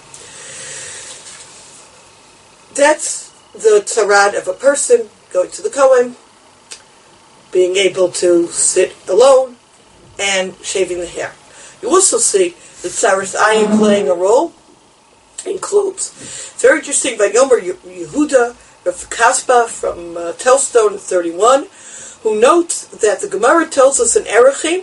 Speaker 1: That's the tzarad of a person going to the Kohen, being able to sit alone, and shaving the hair. You also see the tzaras ayin playing a role in clothes. It's very interesting. By Yomer Yehuda Rav Kaspa from uh, Telstone in thirty-one, who notes that the Gemara tells us in Erechim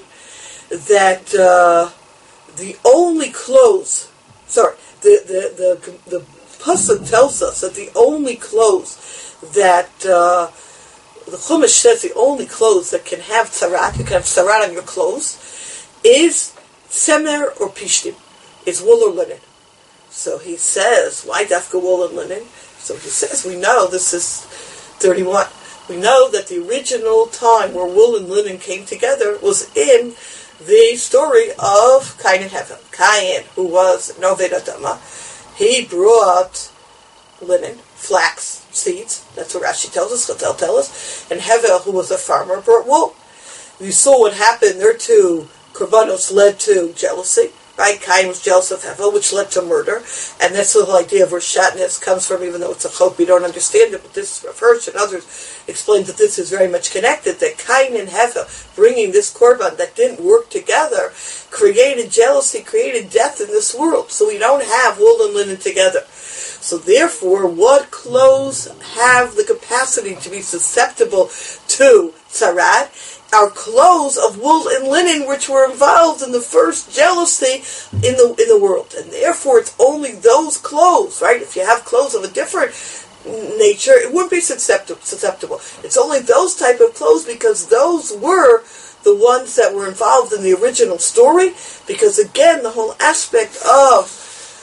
Speaker 1: that uh, the only clothes, sorry, the the the the, the pasuk tells us that the only clothes that uh, the Chumash says the only clothes that can have tzarat, you can have tzarat on your clothes, is semer or pishtim, is wool or linen. So he says, why dafka wool and linen? So he says, we know, this is thirty-one, we know that the original time where wool and linen came together was in the story of Cain and Hevel. Cain, who was an Oved Adama, he brought linen, flax, seeds, that's what Rashi tells us, Chazal tells us, and Hevel, who was a farmer, brought wool. You saw what happened, their two korbanos led to jealousy, right? Cain was jealous of Hevel, which led to murder, and that's the whole idea of where shatnez comes from, even though it's a chok, we don't understand it, but this, Rav Hirsch and others explain that this is very much connected, that Cain and Hevel, bringing this korban that didn't work together, created jealousy, created death in this world, so we don't have wool and linen together. So therefore, what clothes have the capacity to be susceptible to tzarat? Our clothes of wool and linen, which were involved in the first jealousy in the in the world. And therefore, it's only those clothes, right? If you have clothes of a different nature, it wouldn't be susceptible. It's only those type of clothes because those were the ones that were involved in the original story. Because again, the whole aspect of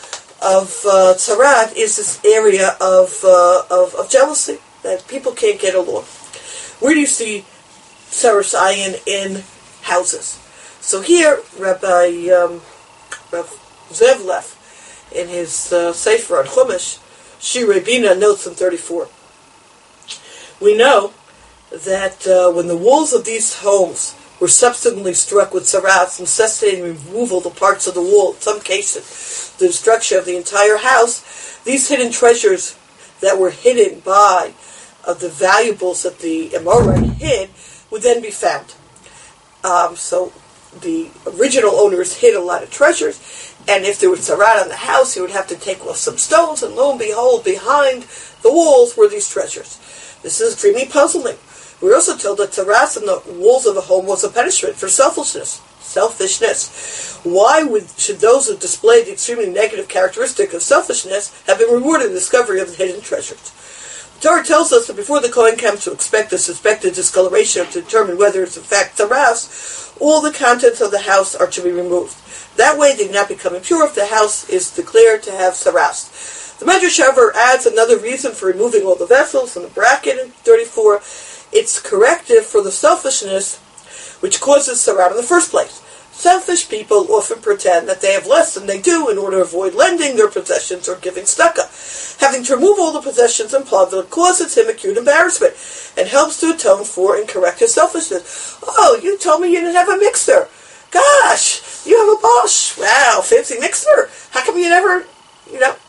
Speaker 1: of uh, tzarat is this area of, uh, of of jealousy, that people can't get along. Where do you see tzaras ayin in houses? So here, Rabbi um, Rabbi Zevlev, in his uh, Sefer on Chumash, Shirei Bina, notes in thirty-four. We know that uh, when the walls of these homes were subsequently struck with tzarat, necessitating removal of the parts of the wall, in some cases, the destruction of the entire house, these hidden treasures that were hidden by uh, the valuables that the Amorite hid would then be found. Um, so the original owners hid a lot of treasures, and if there was tzarat on the house, he would have to take off some stones, and lo and behold, behind the walls were these treasures. This is extremely puzzling. We're also told that tzarat in the walls of a home was a punishment for selfishness. Selfishness. Why would, should those who displayed the extremely negative characteristic of selfishness have been rewarded in the discovery of the hidden treasures? The Torah tells us that before the Kohen comes to expect a suspected discoloration to determine whether it's in fact tzaras, all the contents of the house are to be removed. That way they do not become impure if the house is declared to have tzaras. The Medrash, however, adds another reason for removing all the vessels in the bracket in thirty-four. It's corrective for the selfishness which causes tzarat in the first place. Selfish people often pretend that they have less than they do in order to avoid lending their possessions or giving tzedakah. Having to remove all the possessions and plunder causes him acute embarrassment and helps to atone for and correct his selfishness. Oh, you told me you didn't have a mixer. Gosh, you have a Bosch. Wow, fancy mixer. How come you never, you know,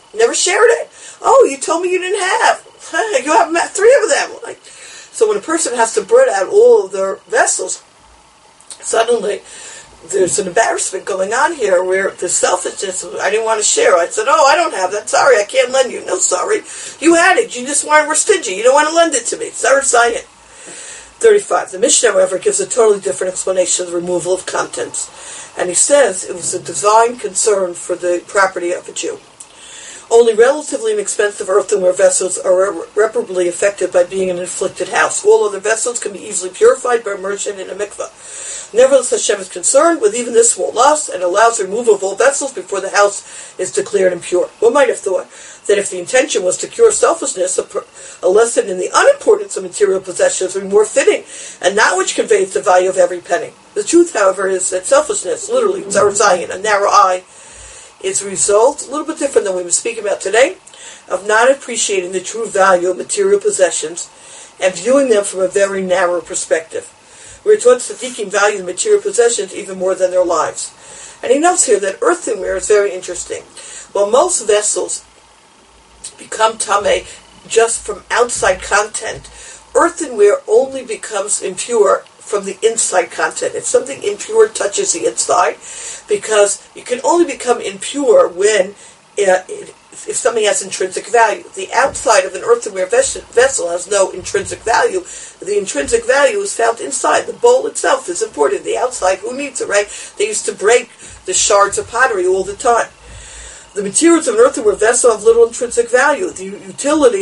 Speaker 1: Never shared it. Oh, you told me you didn't have. You have three of them. Like, so when a person has to burn out all of their vessels, suddenly there's an embarrassment going on here where the selfishness, I didn't want to share. I said, oh, I don't have that. Sorry, I can't lend you. No, sorry. You had it. You just weren't, were stingy. You don't want to lend it to me. Sorry, sign it. thirty-five. The Mishnah, however, gives a totally different explanation of the removal of contents. And he says it was a divine concern for the property of a Jew. Only relatively inexpensive earthenware vessels are irreparably affected by being in an afflicted house. All other vessels can be easily purified by immersion in a mikveh. Nevertheless, Hashem is concerned with even this small loss and allows removal of all vessels before the house is declared impure. One might have thought that if the intention was to cure selfishness, a, per, a lesson in the unimportance of material possessions would be more fitting, and not which conveys the value of every penny. The truth, however, is that selfishness, literally, tzar zayin, a narrow eye, is a result, a little bit different than we were speaking about today, of not appreciating the true value of material possessions and viewing them from a very narrow perspective. We are taught tzaddikim value the material possessions even more than their lives. And he notes here that earthenware is very interesting. While most vessels become tameh just from outside content, earthenware only becomes impure from the inside content. If something impure touches the inside, because you can only become impure when uh, if something has intrinsic value. The outside of an earthenware vessel has no intrinsic value. The intrinsic value is found inside. The bowl itself is important. The outside, who needs it, right? They used to break the shards of pottery all the time. The materials of an earthenware vessel have little intrinsic value. The utility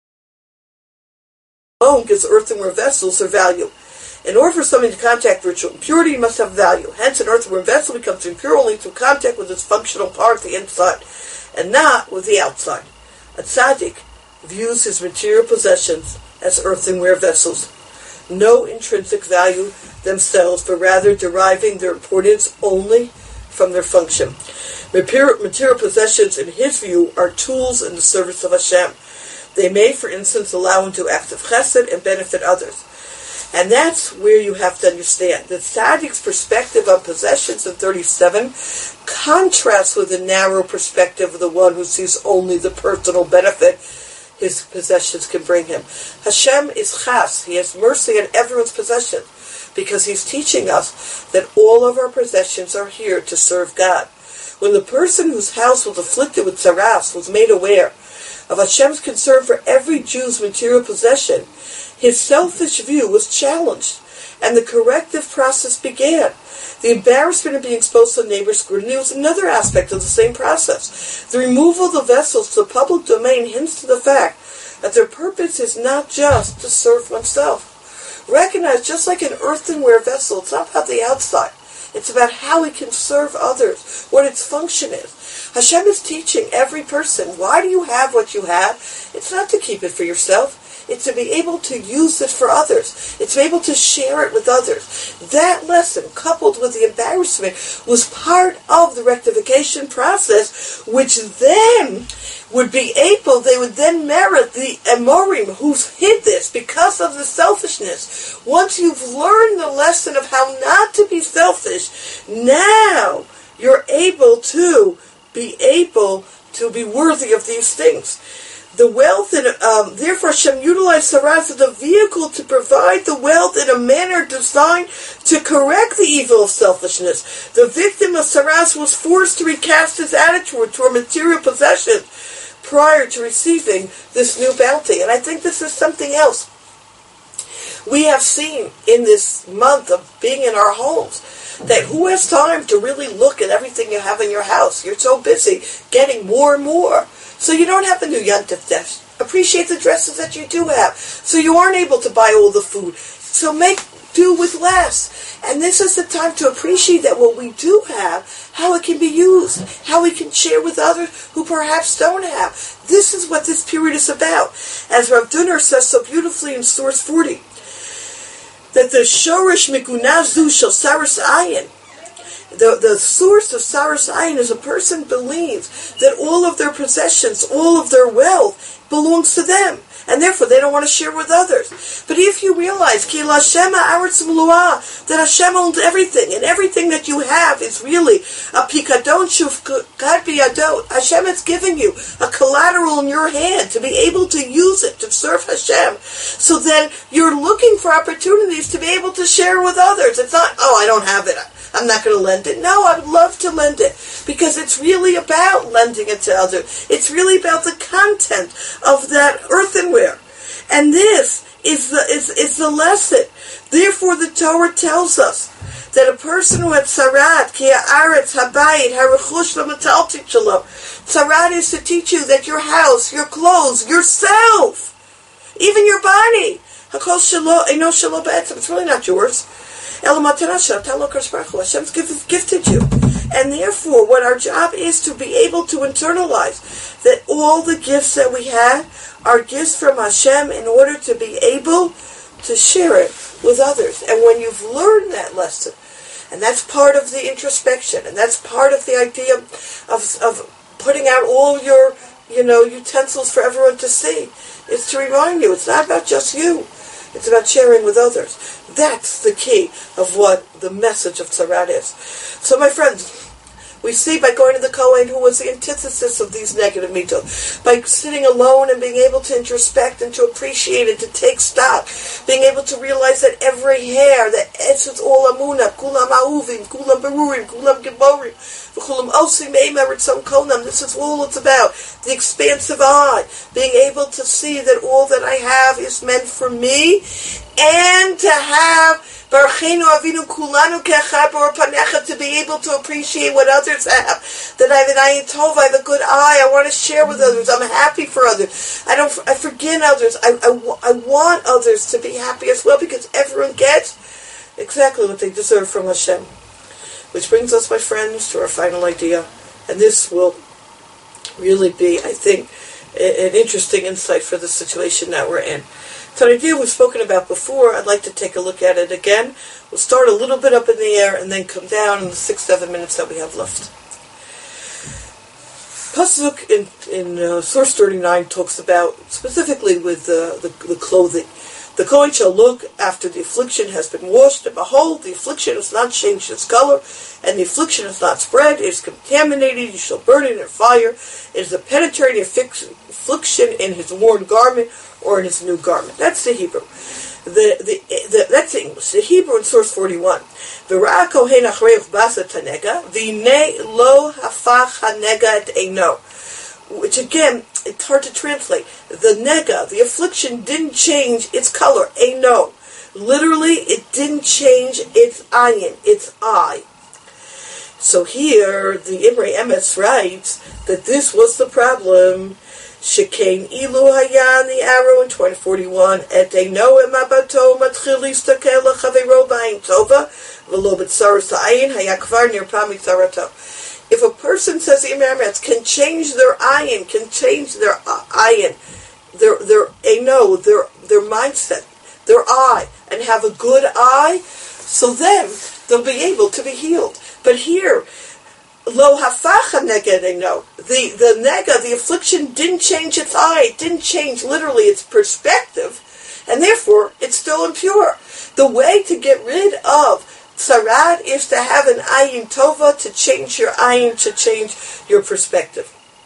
Speaker 1: alone gives earthenware vessels their value. In order for something to contact virtual impurity, it must have value. Hence, an earthenware vessel becomes impure only through contact with its functional part, the inside, and not with the outside. A tzaddik views his material possessions as earthenware vessels. No intrinsic value themselves, but rather deriving their importance only from their function. Material possessions, in his view, are tools in the service of Hashem. They may, for instance, allow him to act of chesed and benefit others. And that's where you have to understand. The tzaddik's perspective on possessions in thirty-seven contrasts with the narrow perspective of the one who sees only the personal benefit his possessions can bring him. Hashem is chas. He has mercy on everyone's possession, because he's teaching us that all of our possessions are here to serve God. When the person whose house was afflicted with tzaras was made aware of Hashem's concern for every Jew's material possession, his selfish view was challenged, and the corrective process began. The embarrassment of being exposed to neighbors' scrutiny was another aspect of the same process. The removal of the vessels to the public domain hints to the fact that their purpose is not just to serve oneself. Recognize, just like an earthenware vessel, it's not about the outside. It's about how it can serve others, what its function is. Hashem is teaching every person, why do you have what you have? It's not to keep it for yourself. It's to be able to use it for others. It's to be able to share it with others. That lesson, coupled with the embarrassment, was part of the rectification process, which then would be able, they would then merit the Amorim who hid this because of the selfishness. Once you've learned the lesson of how not to be selfish, now you're able to be able to be worthy of these things. The wealth, and um, therefore Hashem utilized tzaras as a vehicle to provide the wealth in a manner designed to correct the evil of selfishness. The victim of tzaras was forced to recast his attitude toward material possession prior to receiving this new bounty. And I think this is something else we have seen in this month of being in our homes. That who has time to really look at everything you have in your house? You're so busy getting more and more. So you don't have the new Yontif dress. Appreciate the dresses that you do have. So you aren't able to buy all the food. So make do with less. And this is the time to appreciate that what we do have, how it can be used, how we can share with others who perhaps don't have. This is what this period is about. As Rav Dunner says so beautifully in source forty, that the Shorish Mikunazu Shel Saras Ayin, The, the source of Saras Ayin is a person believes that all of their possessions, all of their wealth belongs to them, and therefore they don't want to share with others. But if you realize Ki La Hashem Ha'aretz Mluah, that Hashem owns everything, and everything that you have is really a pikadon shufkad biyado, Hashem has given you a collateral in your hand to be able to use it to serve Hashem. So then you're looking for opportunities to be able to share with others. It's not, oh, I don't have it, I'm not going to lend it. No, I would love to lend it, because it's really about lending it to others. It's really about the content of that earthenware. And this is the is, is the lesson. Therefore, the Torah tells us that a person who had tzarat, ki ha'aretz, habayit, ha'rechush, l'mataltik shalom. Tzarat is to teach you that your house, your clothes, yourself, even your body, hakol shelo, eino shelo b'etzem, it's really not yours. Hashem's gifted you. And therefore, what our job is to be able to internalize that all the gifts that we have are gifts from Hashem in order to be able to share it with others. And when you've learned that lesson, and that's part of the introspection, and that's part of the idea of, of putting out all your, you know, utensils for everyone to see, is to remind you, it's not about just you. It's about sharing with others. That's the key of what the message of Tzarat is. So, my friends, we see by going to the Kohen, who was the antithesis of these negative mitos, by sitting alone and being able to introspect and to appreciate and to take stock, being able to realize that every hair, that it's all amuna, kulam ahuvim, kulam berurim, kulam giborim, v'kulam osim eimeritzom konam. This is all it's about. The expansive eye, being able to see that all that I have is meant for me, and to have Baruchenu Avinu Kulanu Kechad B'or Panecha, to be able to appreciate what others have. That I have an ayin tov, I have a good eye, I want to share with others, I'm happy for others. I don't, I forgive others, I, I, I want others to be happy as well, because everyone gets exactly what they deserve from Hashem. Which brings us, my friends, to our final idea. And this will really be, I think, an interesting insight for the situation that we're in. It's an idea we've spoken about before. I'd like to take a look at it again. We'll start a little bit up in the air and then come down in the six, seven minutes that we have left. Pasuk in, in uh, source thirty-nine talks about, specifically with uh, the, the clothing. The Kohen shall look after the affliction has been washed, and behold, the affliction has not changed its color, and the affliction has not spread, it is contaminated, you shall burn it in fire. It is a penetrating affliction in his worn garment, or in his new garment. That's the Hebrew. The, the, the, that's the English. The Hebrew in source forty-one. V'ra'a kohen achrei basa tanega, v'nei lo hafach hanega et eino. Which again, it's hard to translate. The nega, the affliction, didn't change its color. Eino. Literally, it didn't change its ayin, its eye. So here, the Imre Emes writes that this was the problem. Shekain ilu hayan, the arrow in twenty forty-one, et eino emabato matchil listakel lechavero b'ayin tova, v'lo b'tzaras ha'ayin hayakvar nirpa mitzarato. If a person, says the Imre Emes, can change their ayin, can change their uh, ayin, their their eino, their their mindset, their eye, and have a good eye, so then they'll be able to be healed. But here, lo hafacha nega eino, the the nega, the affliction, didn't change its eye, it didn't change literally its perspective, and therefore it's still impure. The way to get rid of Tzarat is to have an ayin tova, to change your ayin, to change your perspective.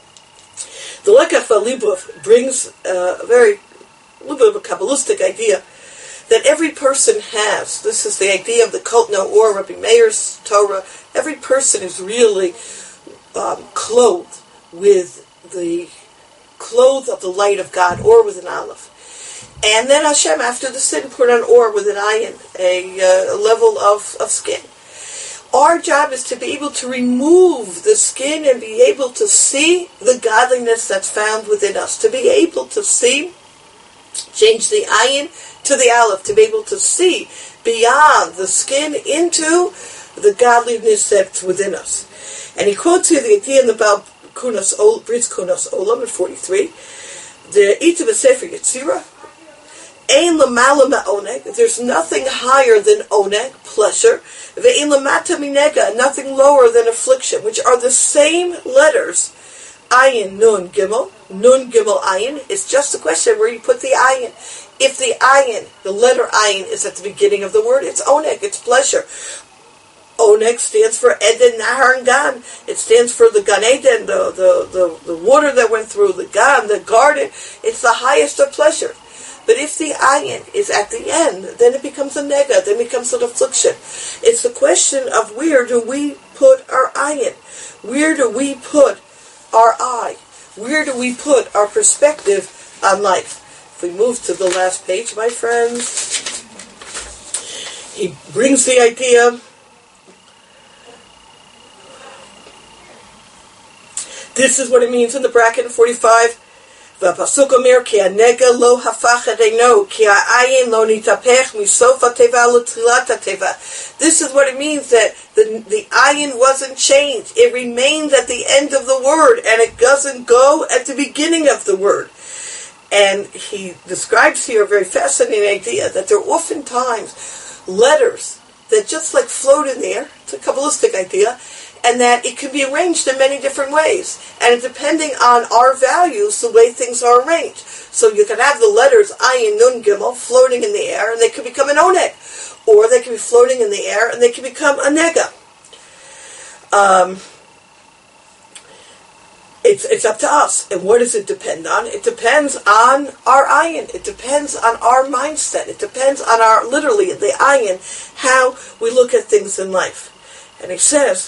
Speaker 1: The Lekach V'Libov brings uh, a very, a little bit of a Kabbalistic idea that every person has. This is the idea of the Kotna or Rabbi Meir's Torah. Every person is really um, clothed with the clothed of the light of God, or with an aleph. And then Hashem, after the sin, put on or with an ayin, a uh, level of, of skin. Our job is to be able to remove the skin and be able to see the godliness that's found within us. To be able to see, change the ayin to the aleph, to be able to see beyond the skin into the godliness that's within us. And he quotes here the idea in the Baal Kunas, Bris Kunas Olam at forty-three, the Ita B'Sefer Yetzirah, Ein lamala ma'oneg, there's nothing higher than oneg, pleasure. Ve'ein lamata minega, nothing lower than affliction, which are the same letters. Ayin, nun, gimel, nun, gimel, ayin. It's just a question where you put the ayin. If the ayin, the letter ayin, is at the beginning of the word, it's oneg, it's pleasure. Oneg stands for Eden, Nahar, and Gan. It stands for the Gan Eden, the, the, the, the water that went through, the Gan, the garden. It's the highest of pleasure. But if the ayin is at the end, then it becomes a nega, then it becomes an affliction. It's the question of where do we put our ayin? Where do we put our eye? Where do we put our perspective on life? If we move to the last page, my friends, he brings the idea. This is what it means in the bracket in forty-five. והפסוק אומר, כי הנגע לא הפך את עינו, כי העין לא נתהפך מסוף הטבע לתחילת הטבע. This is what it means, that the, the ayin wasn't changed. It remains at the end of the word, and it doesn't go at the beginning of the word. And he describes here a very fascinating idea, that there are oftentimes letters that just like float in the air. It's a Kabbalistic idea. And that it can be arranged in many different ways. And depending on our values, the way things are arranged. So you can have the letters Ayin, Nun, Gimel floating in the air, and they can become an Oneg. Or they can be floating in the air, and they can become a Nega. Um, it's, it's up to us. And what does it depend on? It depends on our Ayin. It depends on our mindset. It depends on our, literally, the Ayin, how we look at things in life. And he says,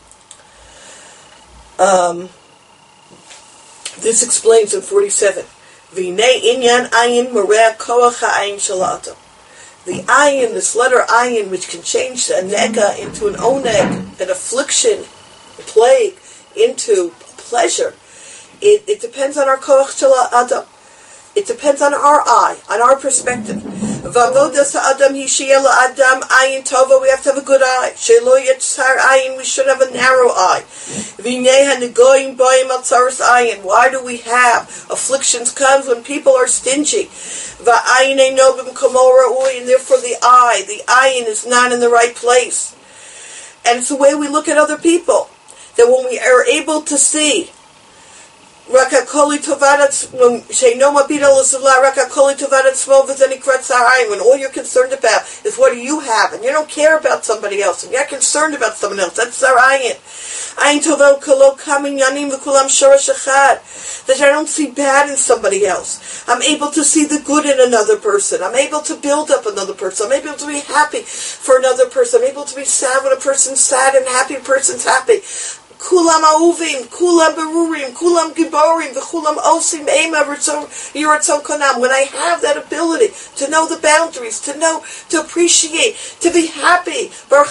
Speaker 1: Um, this explains in forty-seven. V'nei inyan ayin mereh koach ha'ayin shalato. The ayin, this letter ayin, which can change a nega into an oneg, an affliction, a plague, into pleasure. It, it depends on our koach shalato. It depends on our eye, on our perspective. Vavodas ha'adam hishiyah la'adam ayin tova. We have to have a good eye. Shelo yitzhar ayin. We should have a narrow eye. V'nei ha'negoyim boyim al tzaras ayin. Why do we have afflictions? Comes when people are stingy. Va'ayin eino b'mkomo ra'ui. And therefore the eye, the ayin is not in the right place. And it's the way we look at other people. That when we are able to see, Rakakoli tovadat when sheino mabida l'suvla rakakoli tovadat smol v'zeni kratzahayin. When all you're concerned about is what do you have, and you don't care about somebody else, and you're concerned about someone else. That's zarayin. Ayin tovel kolo kamin yanim v'kulam shorash echad. That I don't see bad in somebody else. I'm able to see the good in another person. I'm able to build up another person. I'm able to be happy for another person. I'm able to be sad when a person's sad and happy when a person's happy. Kulam auvim, kulam berurim, kulam giborim, v'kulam osim ema yiratzon konam. When I have that ability to know the boundaries, to know, to appreciate, to be happy.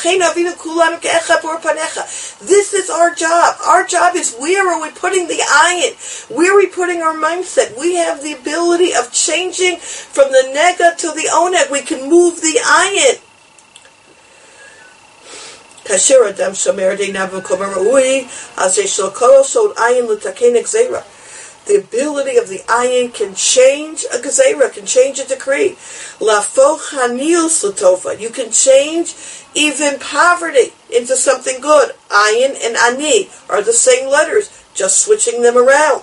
Speaker 1: This is our job. Our job is where are we putting the ayin? Where are we putting our mindset? We have the ability of changing from the nega to the oneg. We can move the ayin. The ability of the ayin can change a gezerah, can change a decree. You can change even poverty into something good. Ayin and ani are the same letters, just switching them around.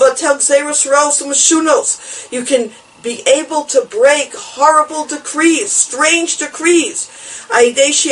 Speaker 1: You can be able to break horrible decrees, strange decrees. And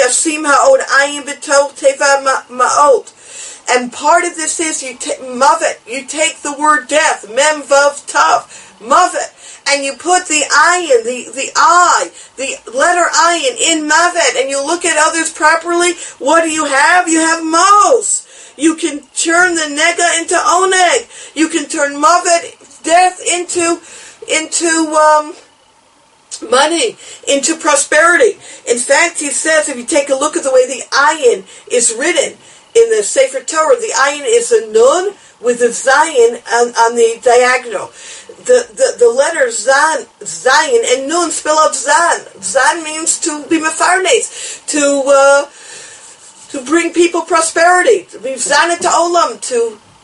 Speaker 1: part of this is you take mavet. You take the word death, mem vav tav, mavet, and you put the ayin, the the I, the letter ayin in mavet, and you look at others properly. What do you have? You have mos. You can turn the nega into oneg. You can turn mavet, death, into into um. money, into prosperity. In fact, he says, if you take a look at the way the ayin is written in the Sefer Torah, the ayin is a nun with a zayin on, on the diagonal. The, the, the letters zan, zayin, and nun spell out zan. Zan means to be mefarnes, to uh, to bring people prosperity, to be zanet to olam, to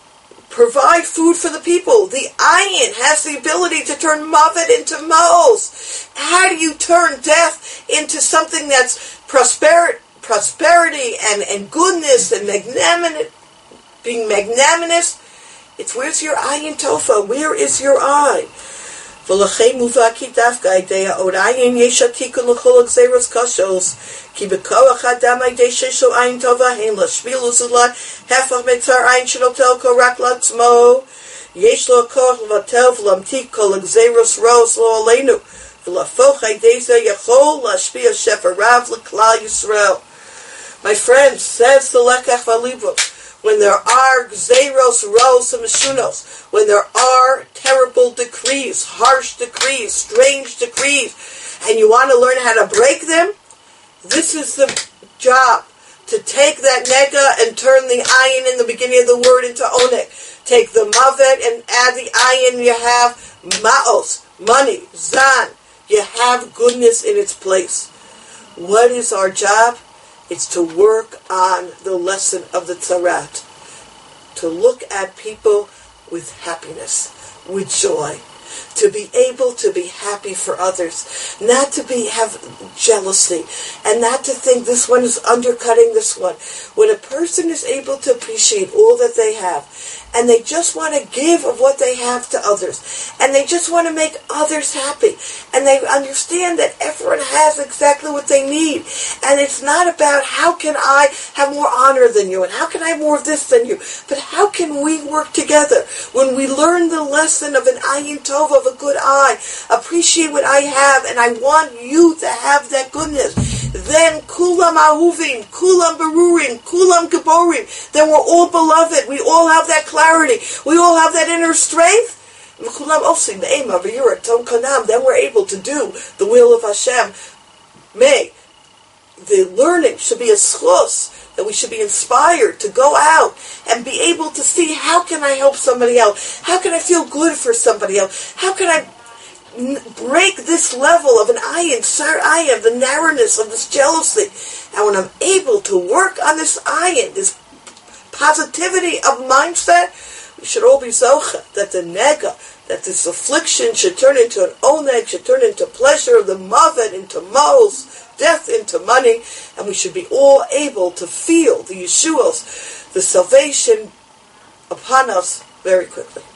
Speaker 1: provide food for the people. The ayin has the ability to turn mavet into mos. How do you turn death into something that's prosperity, prosperity and, and goodness and magnanimous, being magnanimous? It's where's your ayin tofa? Where is your eye? V'lachem muvaki dafka idea od ayin yeshatikun l'chol gzeros kashos ki bekoach adam idei shesho ayin tova hein lashmil uzulat hefach metzar ayin shenotel korak latzmo yesh lo koch l'vatel v'lamtik kol gzeros ros lo aleinu v'lafoch idei ze yachol lashpia shefarav l'klal Yisrael. My friend, says the Lekach V'Libov, when there are gzeros, ros, and meshunos, when there are terrible decrees, harsh decrees, strange decrees, and you want to learn how to break them, this is the job, to take that nega and turn the ayin in the beginning of the word into onek. Take the mavet and add the ayin, you have maos, money, zan, you have goodness in its place. What is our job? It's to work on the lesson of the Tzarat. To look at people with happiness, with joy. To be able to be happy for others. Not to be have jealousy. And not to think this one is undercutting this one. When a person is able to appreciate all that they have, and they just want to give of what they have to others, and they just want to make others happy, and they understand that everyone has exactly what they need, and it's not about how can I have more honor than you, and how can I have more of this than you, but how can we work together? When we learn the lesson of an ayin tov, of a good eye, appreciate what I have, and I want you to have that goodness, then kulam ahuvim, kulam berurim, kulam giborim, then we're all beloved, we all have that clarity, we all have that inner strength, then we're able to do the will of Hashem. May the learning should be a schos, that we should be inspired to go out and be able to see how can I help somebody else, how can I feel good for somebody else, how can I break this level of an ayin, sar ayin, the narrowness of this jealousy. And when I'm able to work on this ayin, this positivity of mindset, we should all be zocha, that the nega, that this affliction should turn into an oneg, should turn into pleasure, the mavet into mos, death into money, and we should be all able to feel the yeshuos, the salvation upon us very quickly.